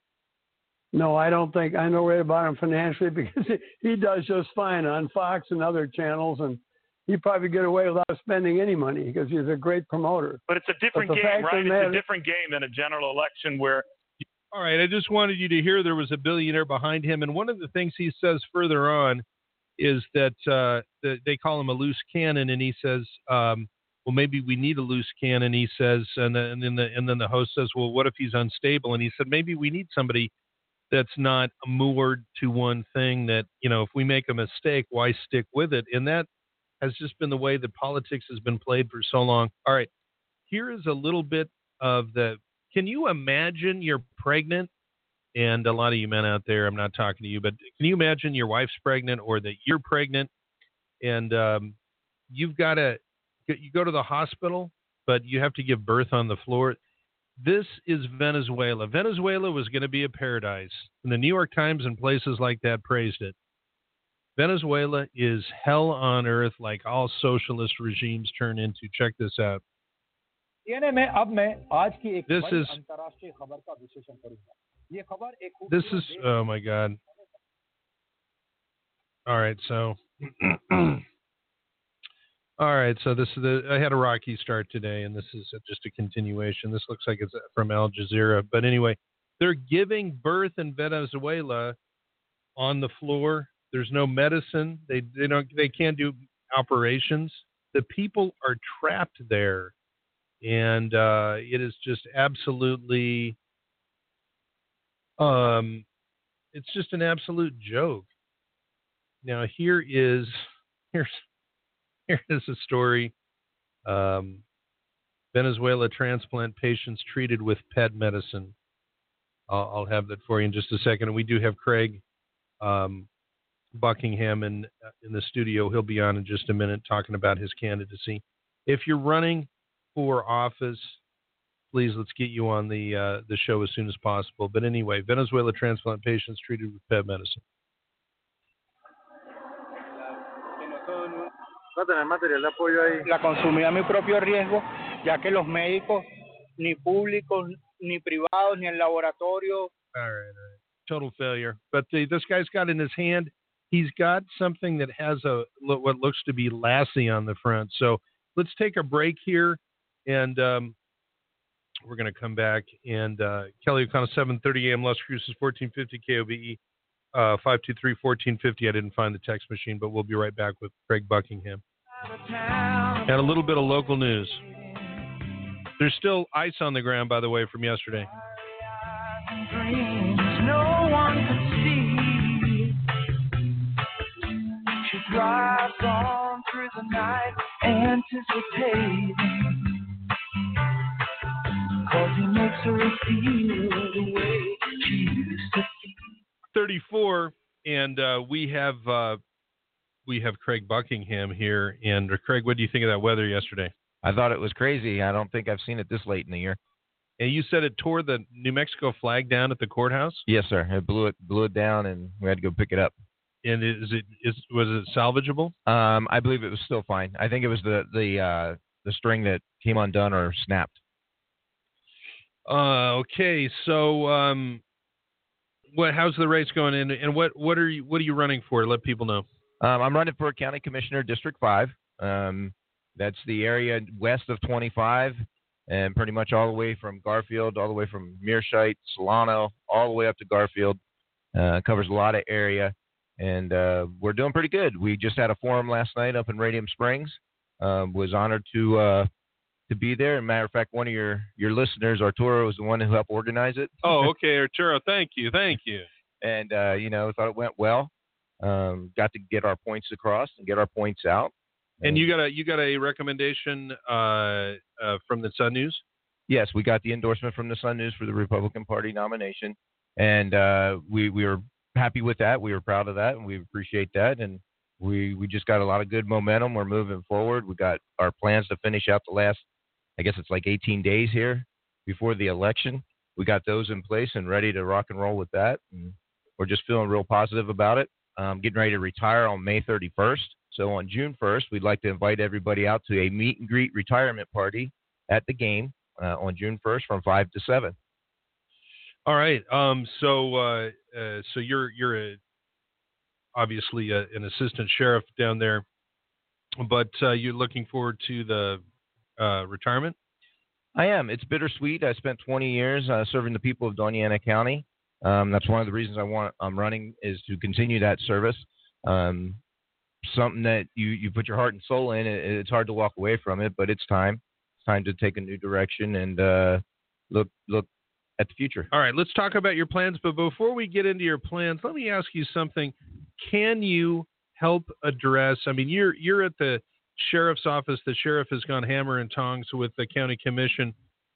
No, I don't think. I know right about him financially because he does just fine on Fox and other channels. And he'd probably get away without spending any money because he's a great promoter. But it's a different game, right? It's matter- a different game than a general election where – all right, I just wanted you to hear there was a billionaire behind him. And one of the things he says further on is that, uh, that they call him a loose cannon. And he says, um, well, maybe we need a loose cannon, he says. And, the, and, then the, and then the host says, well, what if he's unstable? And he said, maybe we need somebody that's not moored to one thing that, you know, if we make a mistake, why stick with it? And that has just been the way that politics has been played for so long. All right, here is a little bit of the – can you imagine you're pregnant and a lot of you men out there, I'm not talking to you, but can you imagine your wife's pregnant or that you're pregnant and um, you've got to, you go to the hospital, but you have to give birth on the floor. This is Venezuela. Venezuela was going to be a paradise, and the New York Times and places like that praised it. Venezuela is hell on earth, like all socialist regimes turn into. Check this out. This is, this is, oh my God. All right, so, all right, so this is the, I had a rocky start today, and this is just a continuation. This looks like it's from Al Jazeera. But anyway, they're giving birth in Venezuela on the floor. There's no medicine. They they don't they can't do operations. The people are trapped there, and uh, it is just absolutely, um, it's just an absolute joke. Now here is here's here is a story. Um, Venezuela transplant patients treated with P E D medicine. I'll, I'll have that for you in just a second. And we do have Craig Um, Buckingham in in the studio. He'll be on in just a minute talking about his candidacy. If you're running for office, please let's get you on the uh, the show as soon as possible. But anyway, Venezuela transplant patients treated with P E D medicine. La consumí a mi propio riesgo, ya que los médicos, ni públicos, ni privados, ni el laboratorio. All right, all right. Total failure. But the, this guy's got in his hand, he's got something that has a what looks to be Lassie on the front. So let's take a break here, and um, we're going to come back. And uh, Kelly O'Connell, seven thirty a.m. Las Cruces, fourteen fifty K O B E, uh, five two three, one four five zero. I didn't find the text machine, but we'll be right back with Craig Buckingham. And a little bit of local news. There's still ice on the ground, by the way, from yesterday. No one could see. She drives on through the night, anticipating, 'cause he makes her feel the way she used to feel. thirty-four, and uh, we have uh, we have Craig Buckingham here. And uh, Craig, what do you think of that weather yesterday? I thought it was crazy. I don't think I've seen it this late in the year. And you said it tore the New Mexico flag down at the courthouse? Yes, sir. It blew it blew it down, and we had to go pick it up. And is it is was it salvageable? Um, I believe it was still fine. I think it was the the uh, the string that came undone or snapped. Uh, okay. So, um, what? How's the race going? And and what what are you what are you running for? Let people know. Um, I'm running for County Commissioner, District Five. Um, that's the area west of twenty-five. And pretty much all the way from Garfield, all the way from Mearshite, Solano, all the way up to Garfield. Uh, covers a lot of area, and uh, we're doing pretty good. We just had a forum last night up in Radium Springs. Um, was honored to uh, to be there. As a matter of fact, one of your, your listeners, Arturo, was the one who helped organize it. Oh, okay, Arturo. Thank you, thank you. And uh, you know, thought it went well. Um, got to get our points across and get our points out. And you got a you got a recommendation uh, uh, from the Sun News? Yes, we got the endorsement from the Sun News for the Republican Party nomination, and uh, we we were happy with that. We were proud of that, and we appreciate that. And we we just got a lot of good momentum. We're moving forward. We got our plans to finish out the last, I guess it's like eighteen days here before the election. We got those in place and ready to rock and roll with that. And we're just feeling real positive about it. Um, getting ready to retire on May thirty-first. So on June first, we'd like to invite everybody out to a meet and greet retirement party at the game uh, on June first from five to seven. All right. Um, so uh, uh, so you're you're a, obviously a, an assistant sheriff down there, but uh, you're looking forward to the uh, retirement? I am. It's bittersweet. I spent twenty years uh, serving the people of Doña Ana County. Um, that's one of the reasons I want I'm running is to continue that service. Um, something that you, you put your heart and soul in. It, it's hard to walk away from it, but it's time. It's time to take a new direction and uh, look look at the future. All right, let's talk about your plans. But before we get into your plans, let me ask you something. Can you help address? I mean, you're you're at the sheriff's office. The sheriff has gone hammer and tongs with the county commission.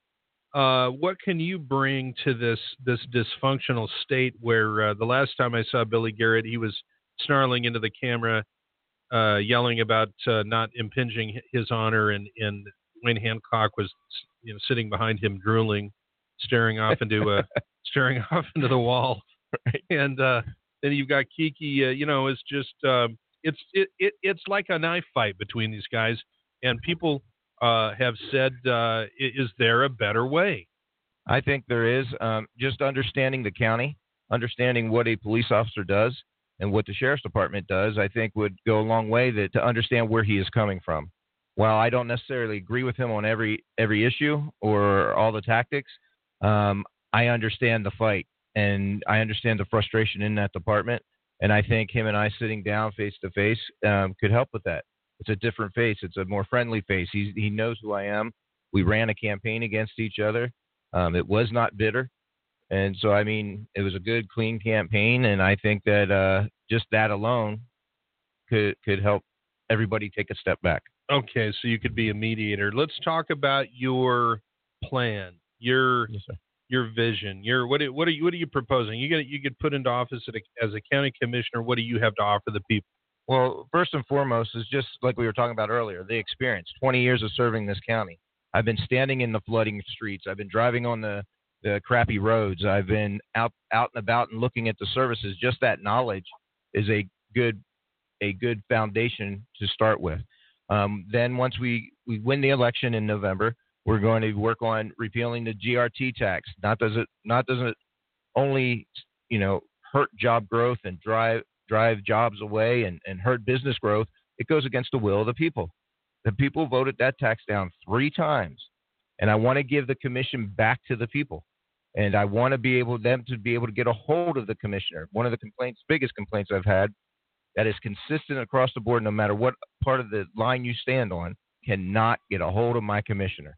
uh, what can you bring to this this dysfunctional state where uh, the last time I saw Billy Garrett, he was snarling into the camera, uh, yelling about uh, not impinging his honor, and, and Wayne Hancock was, you know, sitting behind him, drooling, staring off into a staring off into the wall, right. and uh, then you've got Kiki. Uh, you know, it's just um, it's it, it it's like a knife fight between these guys, and people. Uh, have said, uh, is there a better way? I think there is. Um, just understanding the county, understanding what a police officer does and what the sheriff's department does, I think would go a long way that, to understand where he is coming from. While I don't necessarily agree with him on every every issue or all the tactics, um, I understand the fight and I understand the frustration in that department. And I think him and I sitting down face to face um, could help with that. It's a different face. It's a more friendly face. He he knows who I am. We ran a campaign against each other. Um, it was not bitter. And so, I mean, it was a good, clean campaign. And I think that uh, just that alone could could help everybody take a step back. Okay, so you could be a mediator. Let's talk about your plan, your yes, sir. your vision. Your what? What are you what are you proposing? You get you get put into office at a, as a county commissioner. What do you have to offer the people? Well, first and foremost is just like we were talking about earlier, the experience, twenty years of serving this county. I've been standing in the flooding streets. I've been driving on the, the crappy roads. I've been out, out and about and looking at the services. Just that knowledge is a good, a good foundation to start with. Um, then once we, we win the election in November, we're going to work on repealing the G R T tax. Not does it, not doesn't it only, you know, hurt job growth and drive, drive jobs away and, and hurt business growth, it goes against the will of the people. The people voted that tax down three times, and I want to give the commission back to the people, and I want to be able them to be able to get a hold of the commissioner. One of the complaints, biggest complaints I've had, that is consistent across the board, no matter what part of the line you stand on, cannot get a hold of my commissioner.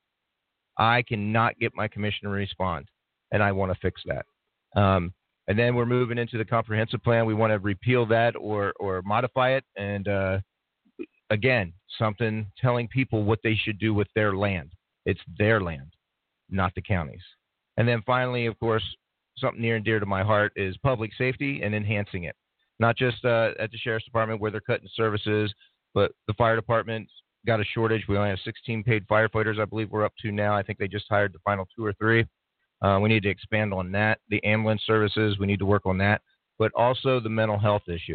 I cannot get my commissioner to respond, and I want to fix that. Um, And then we're moving into the comprehensive plan. We want to repeal that or or modify it. And, uh, again, something telling people what they should do with their land. It's their land, not the county's. And then finally, of course, something near and dear to my heart is public safety and enhancing it. Not just uh, at the sheriff's department where they're cutting services, but the fire department's got a shortage. We only have sixteen paid firefighters, I believe we're up to now. I think they just hired the final two or three. Uh, we need to expand on that. The ambulance services, we need to work on that, but also the mental health issue.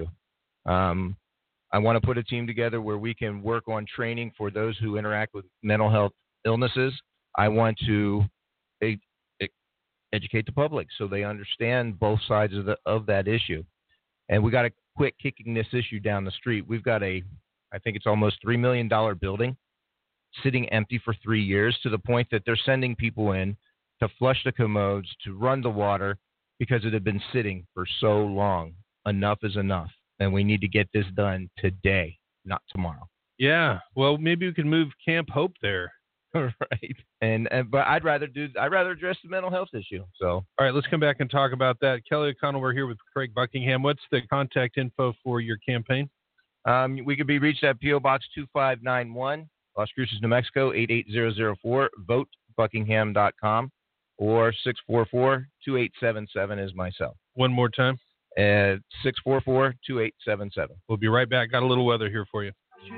Um, I want to put a team together where we can work on training for those who interact with mental health illnesses. I want to e- e- educate the public so they understand both sides of the of that issue. And we got to quit kicking this issue down the street. We've got a, I think it's almost three million dollars building sitting empty for three years to the point that they're sending people in to flush the commodes, to run the water, because it had been sitting for so long. Enough is enough, and we need to get this done today, not tomorrow. Yeah, well, maybe we can move Camp Hope there. Right, and, and but I'd rather do I'd rather address the mental health issue. So, all right, let's come back and talk about that. Kelly O'Connell, we're here with Craig Buckingham. What's the contact info for your campaign? Um, we could be reached at P O Box two five nine one, Las Cruces, New Mexico eight eight zero zero four. vote buckingham dot com. Or six four four, two eight seven seven is my cell. One more time. Uh, six four four, two eight seven seven. We'll be right back. Got a little weather here for you.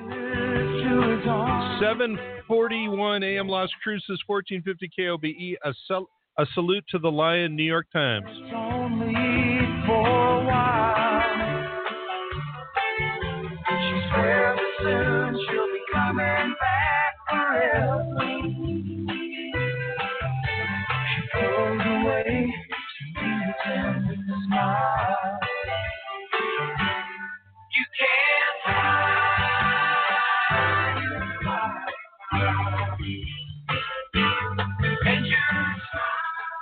seven forty-one A M Las Cruces, fourteen fifty K O B E. A, sal- a salute to the Lion, New York Times. It's only for a while. She swears soon she'll be coming back forever. Goes away to meet him smile. You can't hide your smile. And your smile.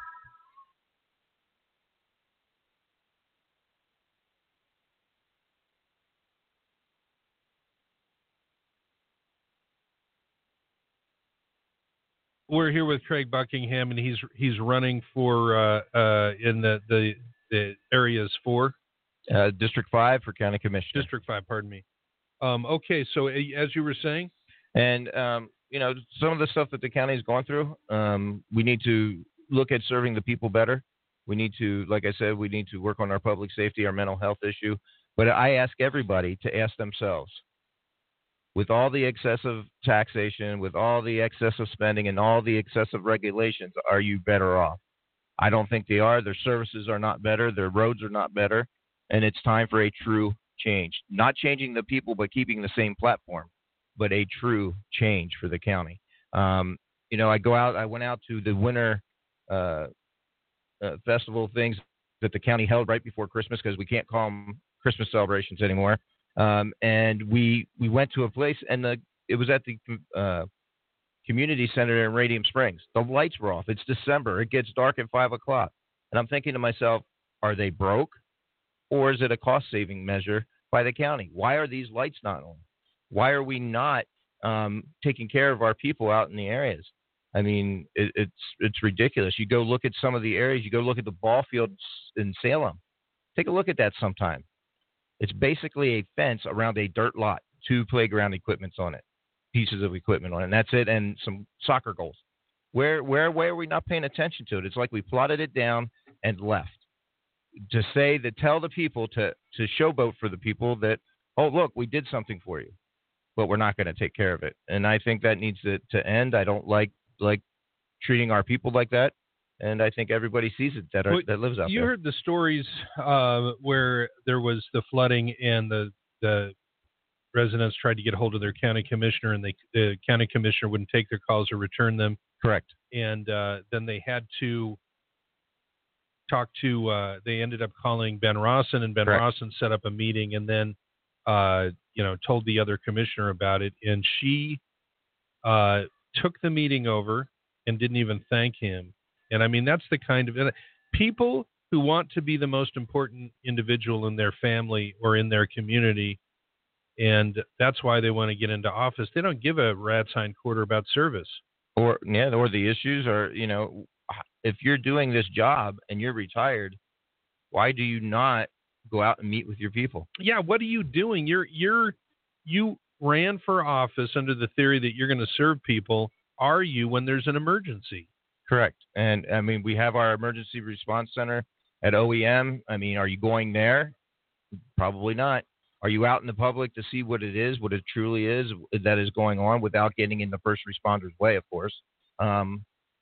We're here with Craig Buckingham, and he's he's running for uh, uh, in the, the the areas for uh, District Five for County Commissioner. District Five, pardon me. Um, okay, so as you were saying, and um, you know, some of the stuff that the county's gone through, um, we need to look at serving the people better. We need to, like I said, we need to work on our public safety, our mental health issue. But I ask everybody to ask themselves, with all the excessive taxation, with all the excessive spending and all the excessive regulations, are you better off? I don't think they are. Their services are not better. Their roads are not better. And it's time for a true change. Not changing the people, but keeping the same platform, but a true change for the county. Um, you know, I go out, I went out to the winter uh, uh, festival things that the county held right before Christmas, because we can't call them Christmas celebrations anymore. Um, and we we went to a place, and the it was at the uh, community center in Radium Springs. The lights were off. It's December. It gets dark at five o'clock. And I'm thinking to myself, are they broke, or is it a cost-saving measure by the county? Why are these lights not on? Why are we not um, taking care of our people out in the areas? I mean, it, it's it's ridiculous. You go look at some of the areas. You go look at the ball fields in Salem. Take a look at that sometime. It's basically a fence around a dirt lot, two playground equipments on it, pieces of equipment on it, and that's it, and some soccer goals. Where, where, where are we not paying attention to it? It's like we plotted it down and left. To say that, tell the people to, to showboat for the people that, oh, look, we did something for you, but we're not going to take care of it. And I think that needs to, to end. I don't like, like treating our people like that. And I think everybody sees it that, are, well, that lives out you there. You heard the stories uh, where there was the flooding and the the residents tried to get a hold of their county commissioner, and they, the county commissioner wouldn't take their calls or return them. Correct. And uh, then they had to talk to, uh, they ended up calling Ben Rawson, and Ben Correct. Rawson set up a meeting and then, uh, you know, told the other commissioner about it. And she uh, took the meeting over and didn't even thank him. And I mean, that's the kind of people who want to be the most important individual in their family or in their community, and that's why they want to get into office. They don't give a rat's hind quarter about service. Or yeah, or the issues are, you know, if you're doing this job and you're retired, why do you not go out and meet with your people? Yeah, what are you doing? You're you're you ran for office under the theory that you're going to serve people. Are you when there's an emergency? Correct. And, I mean, we have our emergency response center at O E M. I mean, are you going there? Probably not. Are you out in the public to see what it is, what it truly is that is going on without getting in the first responder's way, of course? Um,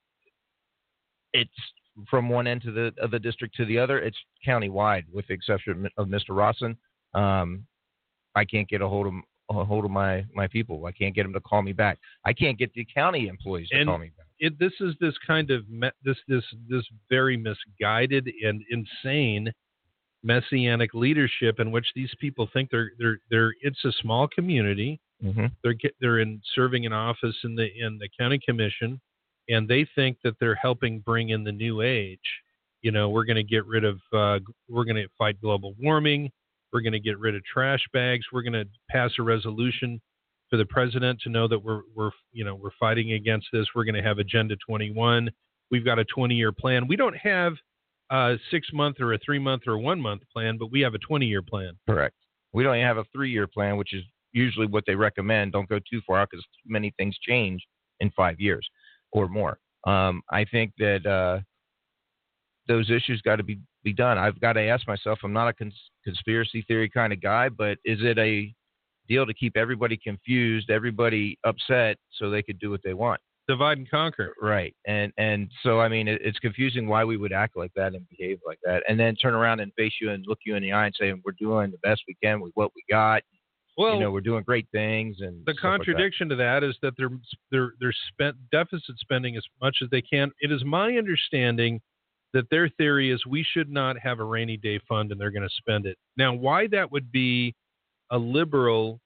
it's from one end to the, of the district to the other. It's countywide, with the exception of Mister Rawson. Um, I can't get a hold of a hold of my, my people. I can't get them to call me back. I can't get the county employees to and call me back. It, this is this kind of me, this this this very misguided and insane messianic leadership in which these people think they're they're they're. It's a small community. Mm-hmm. They're get, they're in serving in office in the in the county commission, and they think that they're helping bring in the new age. You know, we're going to get rid of uh, we're going to fight global warming. We're going to get rid of trash bags. We're going to pass a resolution for the president to know that we're we're you know we're fighting against this. We're going to have Agenda twenty-one. We've got a twenty-year plan. We don't have a six-month or a three-month or a one-month plan, but we have a twenty-year plan. Correct. We don't even have a three-year plan, which is usually what they recommend. Don't go too far out because many things change in five years or more. Um, I think that uh, those issues got to be, be done. I've got to ask myself, I'm not a cons- conspiracy theory kind of guy, but is it a deal to keep everybody confused, everybody upset, so they could do what they want? Divide and conquer. Right. And and so, I mean, it, it's confusing why we would act like that and behave like that, and then turn around and face you and look you in the eye and say, we're doing the best we can with what we got. Well, you know, we're doing great things. And the contradiction like to that is that they're they're they're spent deficit spending as much as they can. It is my understanding that their theory is we should not have a rainy day fund, and they're going to spend it. Now, why that would be a liberal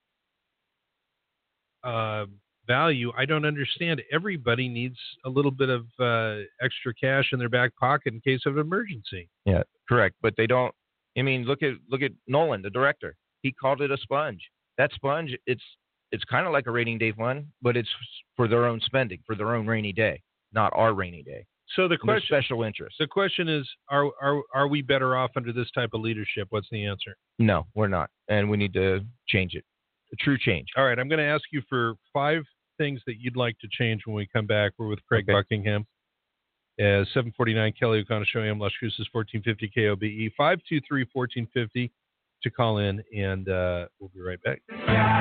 uh, value, I don't understand. Everybody needs a little bit of uh, extra cash in their back pocket in case of emergency. Yeah, correct. But they don't. I mean, look at look at Nolan, the director. He called it a sponge. That sponge, it's it's kind of like a rainy day fund, but it's for their own spending, for their own rainy day, not our rainy day. So the question, no special interest. The question is, are are are we better off under this type of leadership? What's the answer? No, we're not, and we need to change it. A true change. All right, I'm going to ask you for five things that you'd like to change when we come back. We're with Craig Okay. Buckingham. As seven forty-nine Kelly O'Connor Show, A M Las Cruces, fourteen fifty K O B E, five two three, one four five zero to call in, and uh, we'll be right back.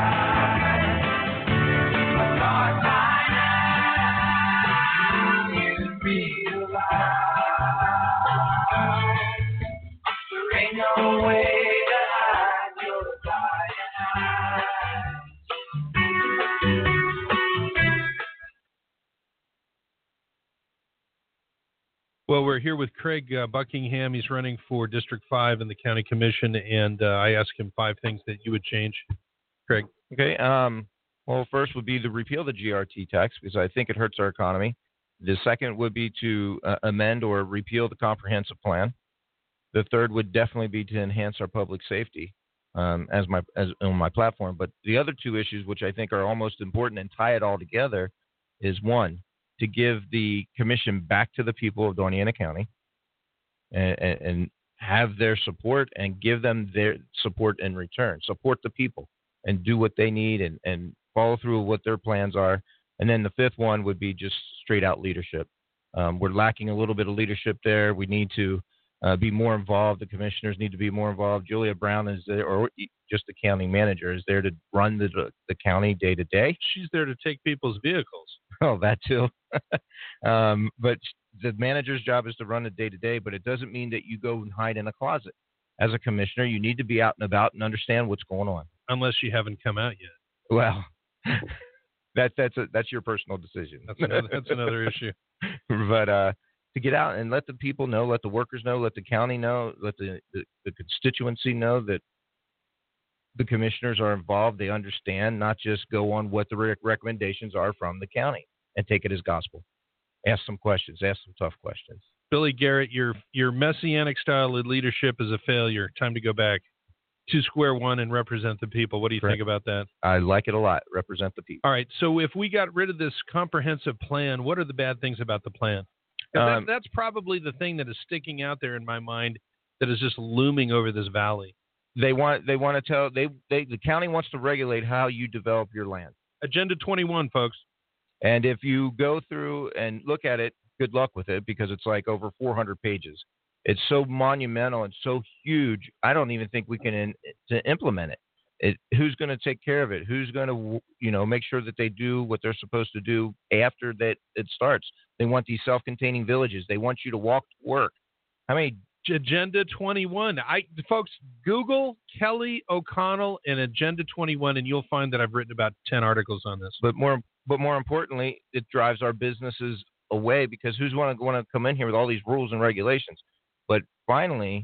There ain't no way to hide your flying Well, we're here with Craig uh, Buckingham. He's running for District five in the County Commission, and uh, I asked him five things that you would change. Craig. Okay. Um, well, first would be to repeal the G R T tax because I think it hurts our economy. The second would be to uh, amend or repeal the comprehensive plan. The third would definitely be to enhance our public safety um, as my as on my platform. But the other two issues, which I think are almost important and tie it all together, is one, to give the commission back to the people of Doña Ana County and, and, and have their support and give them their support in return. Support the people and do what they need and, and follow through with what their plans are. And then the fifth one would be just straight out leadership. Um, we're lacking a little bit of leadership there. We need to uh, be more involved. The commissioners need to be more involved. Julia Brown is there, or just the county manager is there to run the the county day to day. She's there to take people's vehicles. Oh, that too. um, but the manager's job is to run it day to day, but it doesn't mean that you go and hide in a closet. As a commissioner, you need to be out and about and understand what's going on. Unless you haven't come out yet. Well, that, that's a, that's your personal decision. That's another, that's another issue. But uh, to get out and let the people know, let the workers know, let the county know, let the, the, the constituency know that the commissioners are involved. They understand, not just go on what the re- recommendations are from the county and take it as gospel. Ask some questions. Ask some tough questions. Billy Garrett, your your messianic style of leadership is a failure. Time to go back to square one and represent the people. What do you Correct. think about that? I like it a lot. Represent the people. All right. So if we got rid of this comprehensive plan, what are the bad things about the plan? 'Cause Um, that, that's probably the thing that is sticking out there in my mind that is just looming over this valley. They want they want to tell they, they the county wants to regulate how you develop your land. Agenda twenty-one, folks. And if you go through and look at it, good luck with it because it's like over four hundred pages. It's so monumental and so huge. I don't even think we can in, to implement it. It who's going to take care of it? Who's going to you know make sure that they do what they're supposed to do after that it starts? They want these self-containing villages. They want you to walk to work. How many? Agenda twenty-one. I folks, Google Kelly O'Connell and Agenda twenty-one, and you'll find that I've written about ten articles on this. But more, but more importantly, it drives our businesses away because who's want to want to come in here with all these rules and regulations? But finally,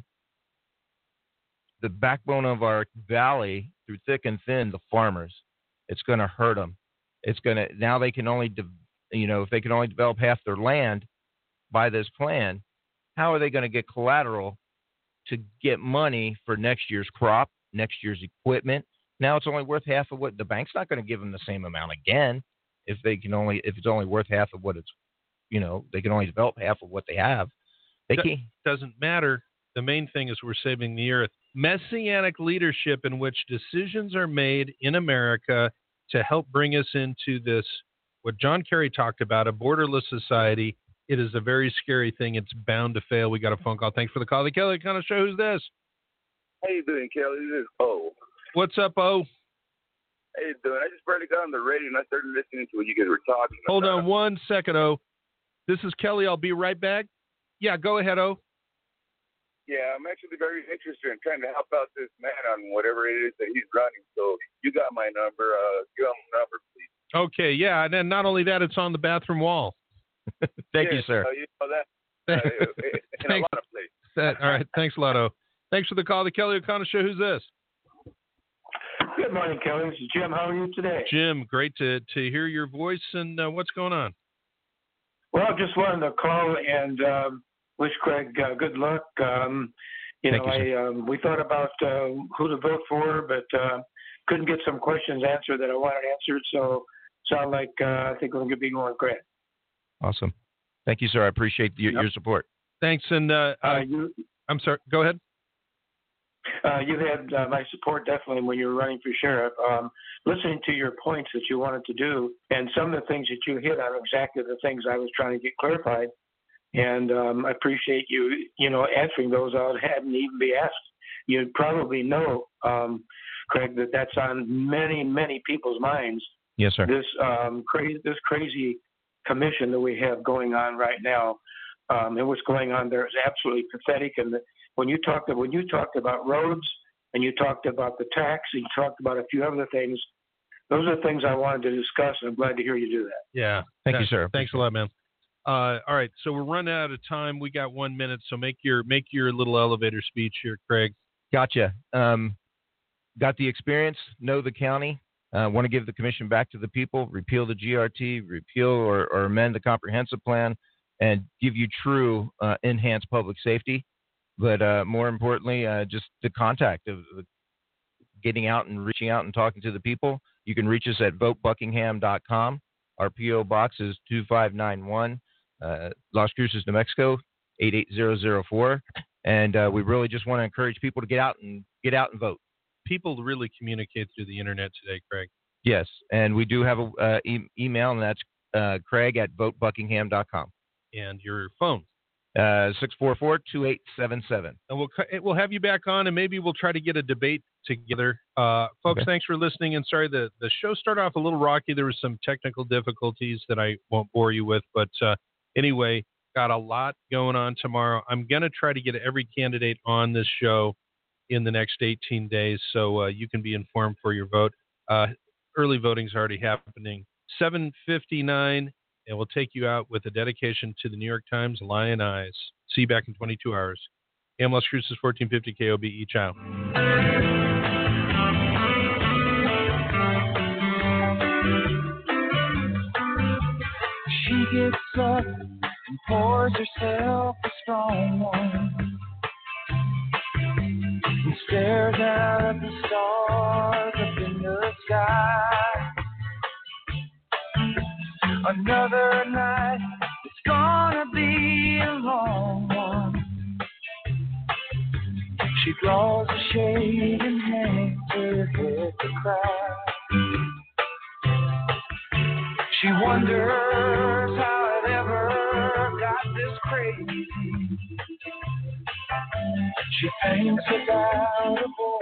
the backbone of our valley, through thick and thin, the farmers, it's going to hurt them. It's going to now they can only, de, you know, if they can only develop half their land by this plan. How are they going to get collateral to get money for next year's crop, next year's equipment? Now it's only worth half of what the bank's not going to give them the same amount again. If they can only, if it's only worth half of what it's, you know, they can only develop half of what they have. They can't. Doesn't matter. The main thing is we're saving the earth. Messianic leadership in which decisions are made in America to help bring us into this, what John Kerry talked about, a borderless society. It is a very scary thing. It's bound to fail. We got a phone call. Thanks for the call. The Kelly O'Connor Show. Who's this? How you doing, Kelly? This is O. What's up, O? How you doing? I just barely got on the radio and I started listening to what you guys were talking Hold about. on one second, O. This is Kelly. I'll be right back. Yeah, go ahead, O. Yeah, I'm actually very interested in trying to help out this man on whatever it is that he's running. So you got my number. Uh, give him my number, please. Okay, yeah, and then not only that, it's on the bathroom wall. Thank yes, you, sir. Uh, you know that uh, in a lot of places. That, all right, thanks a lot, O. Thanks for the call. The Kelly O'Connor Show. Who's this? Good morning, Kelly. This is Jim. How are you today? Jim, great to, to hear your voice. And uh, what's going on? Well, I just wanted to call and um, wish Craig uh, good luck. Um, you Thank know, you, I um, we thought about uh, who to vote for, but uh, couldn't get some questions answered that I wanted answered. So, sound like uh, I think we're going to be going great. Awesome. Thank you, sir. I appreciate your, Yep. your support. Thanks. And uh, Uh, uh, you, I'm sorry. Go ahead. Uh, you had uh, my support definitely when you were running for sheriff. Um, listening to your points that you wanted to do, and some of the things that you hit on are exactly the things I was trying to get clarified. And um, I appreciate you, you know, answering those I hadn't even be asked. You probably know, um, Craig, that that's on many, many people's minds. Yes, sir. This um, crazy, this crazy commission that we have going on right now, um, and what's going on there is absolutely pathetic. And the, when you talked when you talked about roads, and you talked about the tax, and you talked about a few other things, those are things I wanted to discuss, and I'm glad to hear you do that. Yeah. Thank that, you, sir. Thanks a lot, man. Uh, all right, so we're running out of time. We got one minute, so make your make your little elevator speech here, Craig. Gotcha. Um, got the experience, know the county, uh, want to give the commission back to the people, repeal the G R T, repeal or, or amend the comprehensive plan, and give you true uh, enhanced public safety. But uh, more importantly, uh, just the contact of uh, getting out and reaching out and talking to the people. You can reach us at vote buckingham dot com. Our P O box is two five nine one, uh, Las Cruces, New Mexico, eight eight zero zero four. And uh, we really just want to encourage people to get out and get out and vote. People really communicate through the internet today, Craig. Yes, and we do have a uh, e- email, and that's uh, Craig at vote buckingham dot com. And your phone. Uh, six four four, two eight seven seven. And we'll we'll have you back on, and maybe we'll try to get a debate together. Uh, folks, Okay. Thanks for listening. And sorry, the, the show started off a little rocky. There was some technical difficulties that I won't bore you with. But uh, anyway, got a lot going on tomorrow. I'm going to try to get every candidate on this show in the next eighteen days, so uh, you can be informed for your vote. Uh, early voting is already happening. seven fifty-nine. And we'll take you out with a dedication to the New York Times Lion Eyes. See you back in twenty-two hours. A M Las Cruces, fourteen fifty K O B E. Ciao. She gets up and pours herself a strong one and stares out at the stars up in the sky. Another night, it's gonna be a long one. She draws a shade and hangs her head to cry. She wonders how it ever got this crazy. She thinks about a boy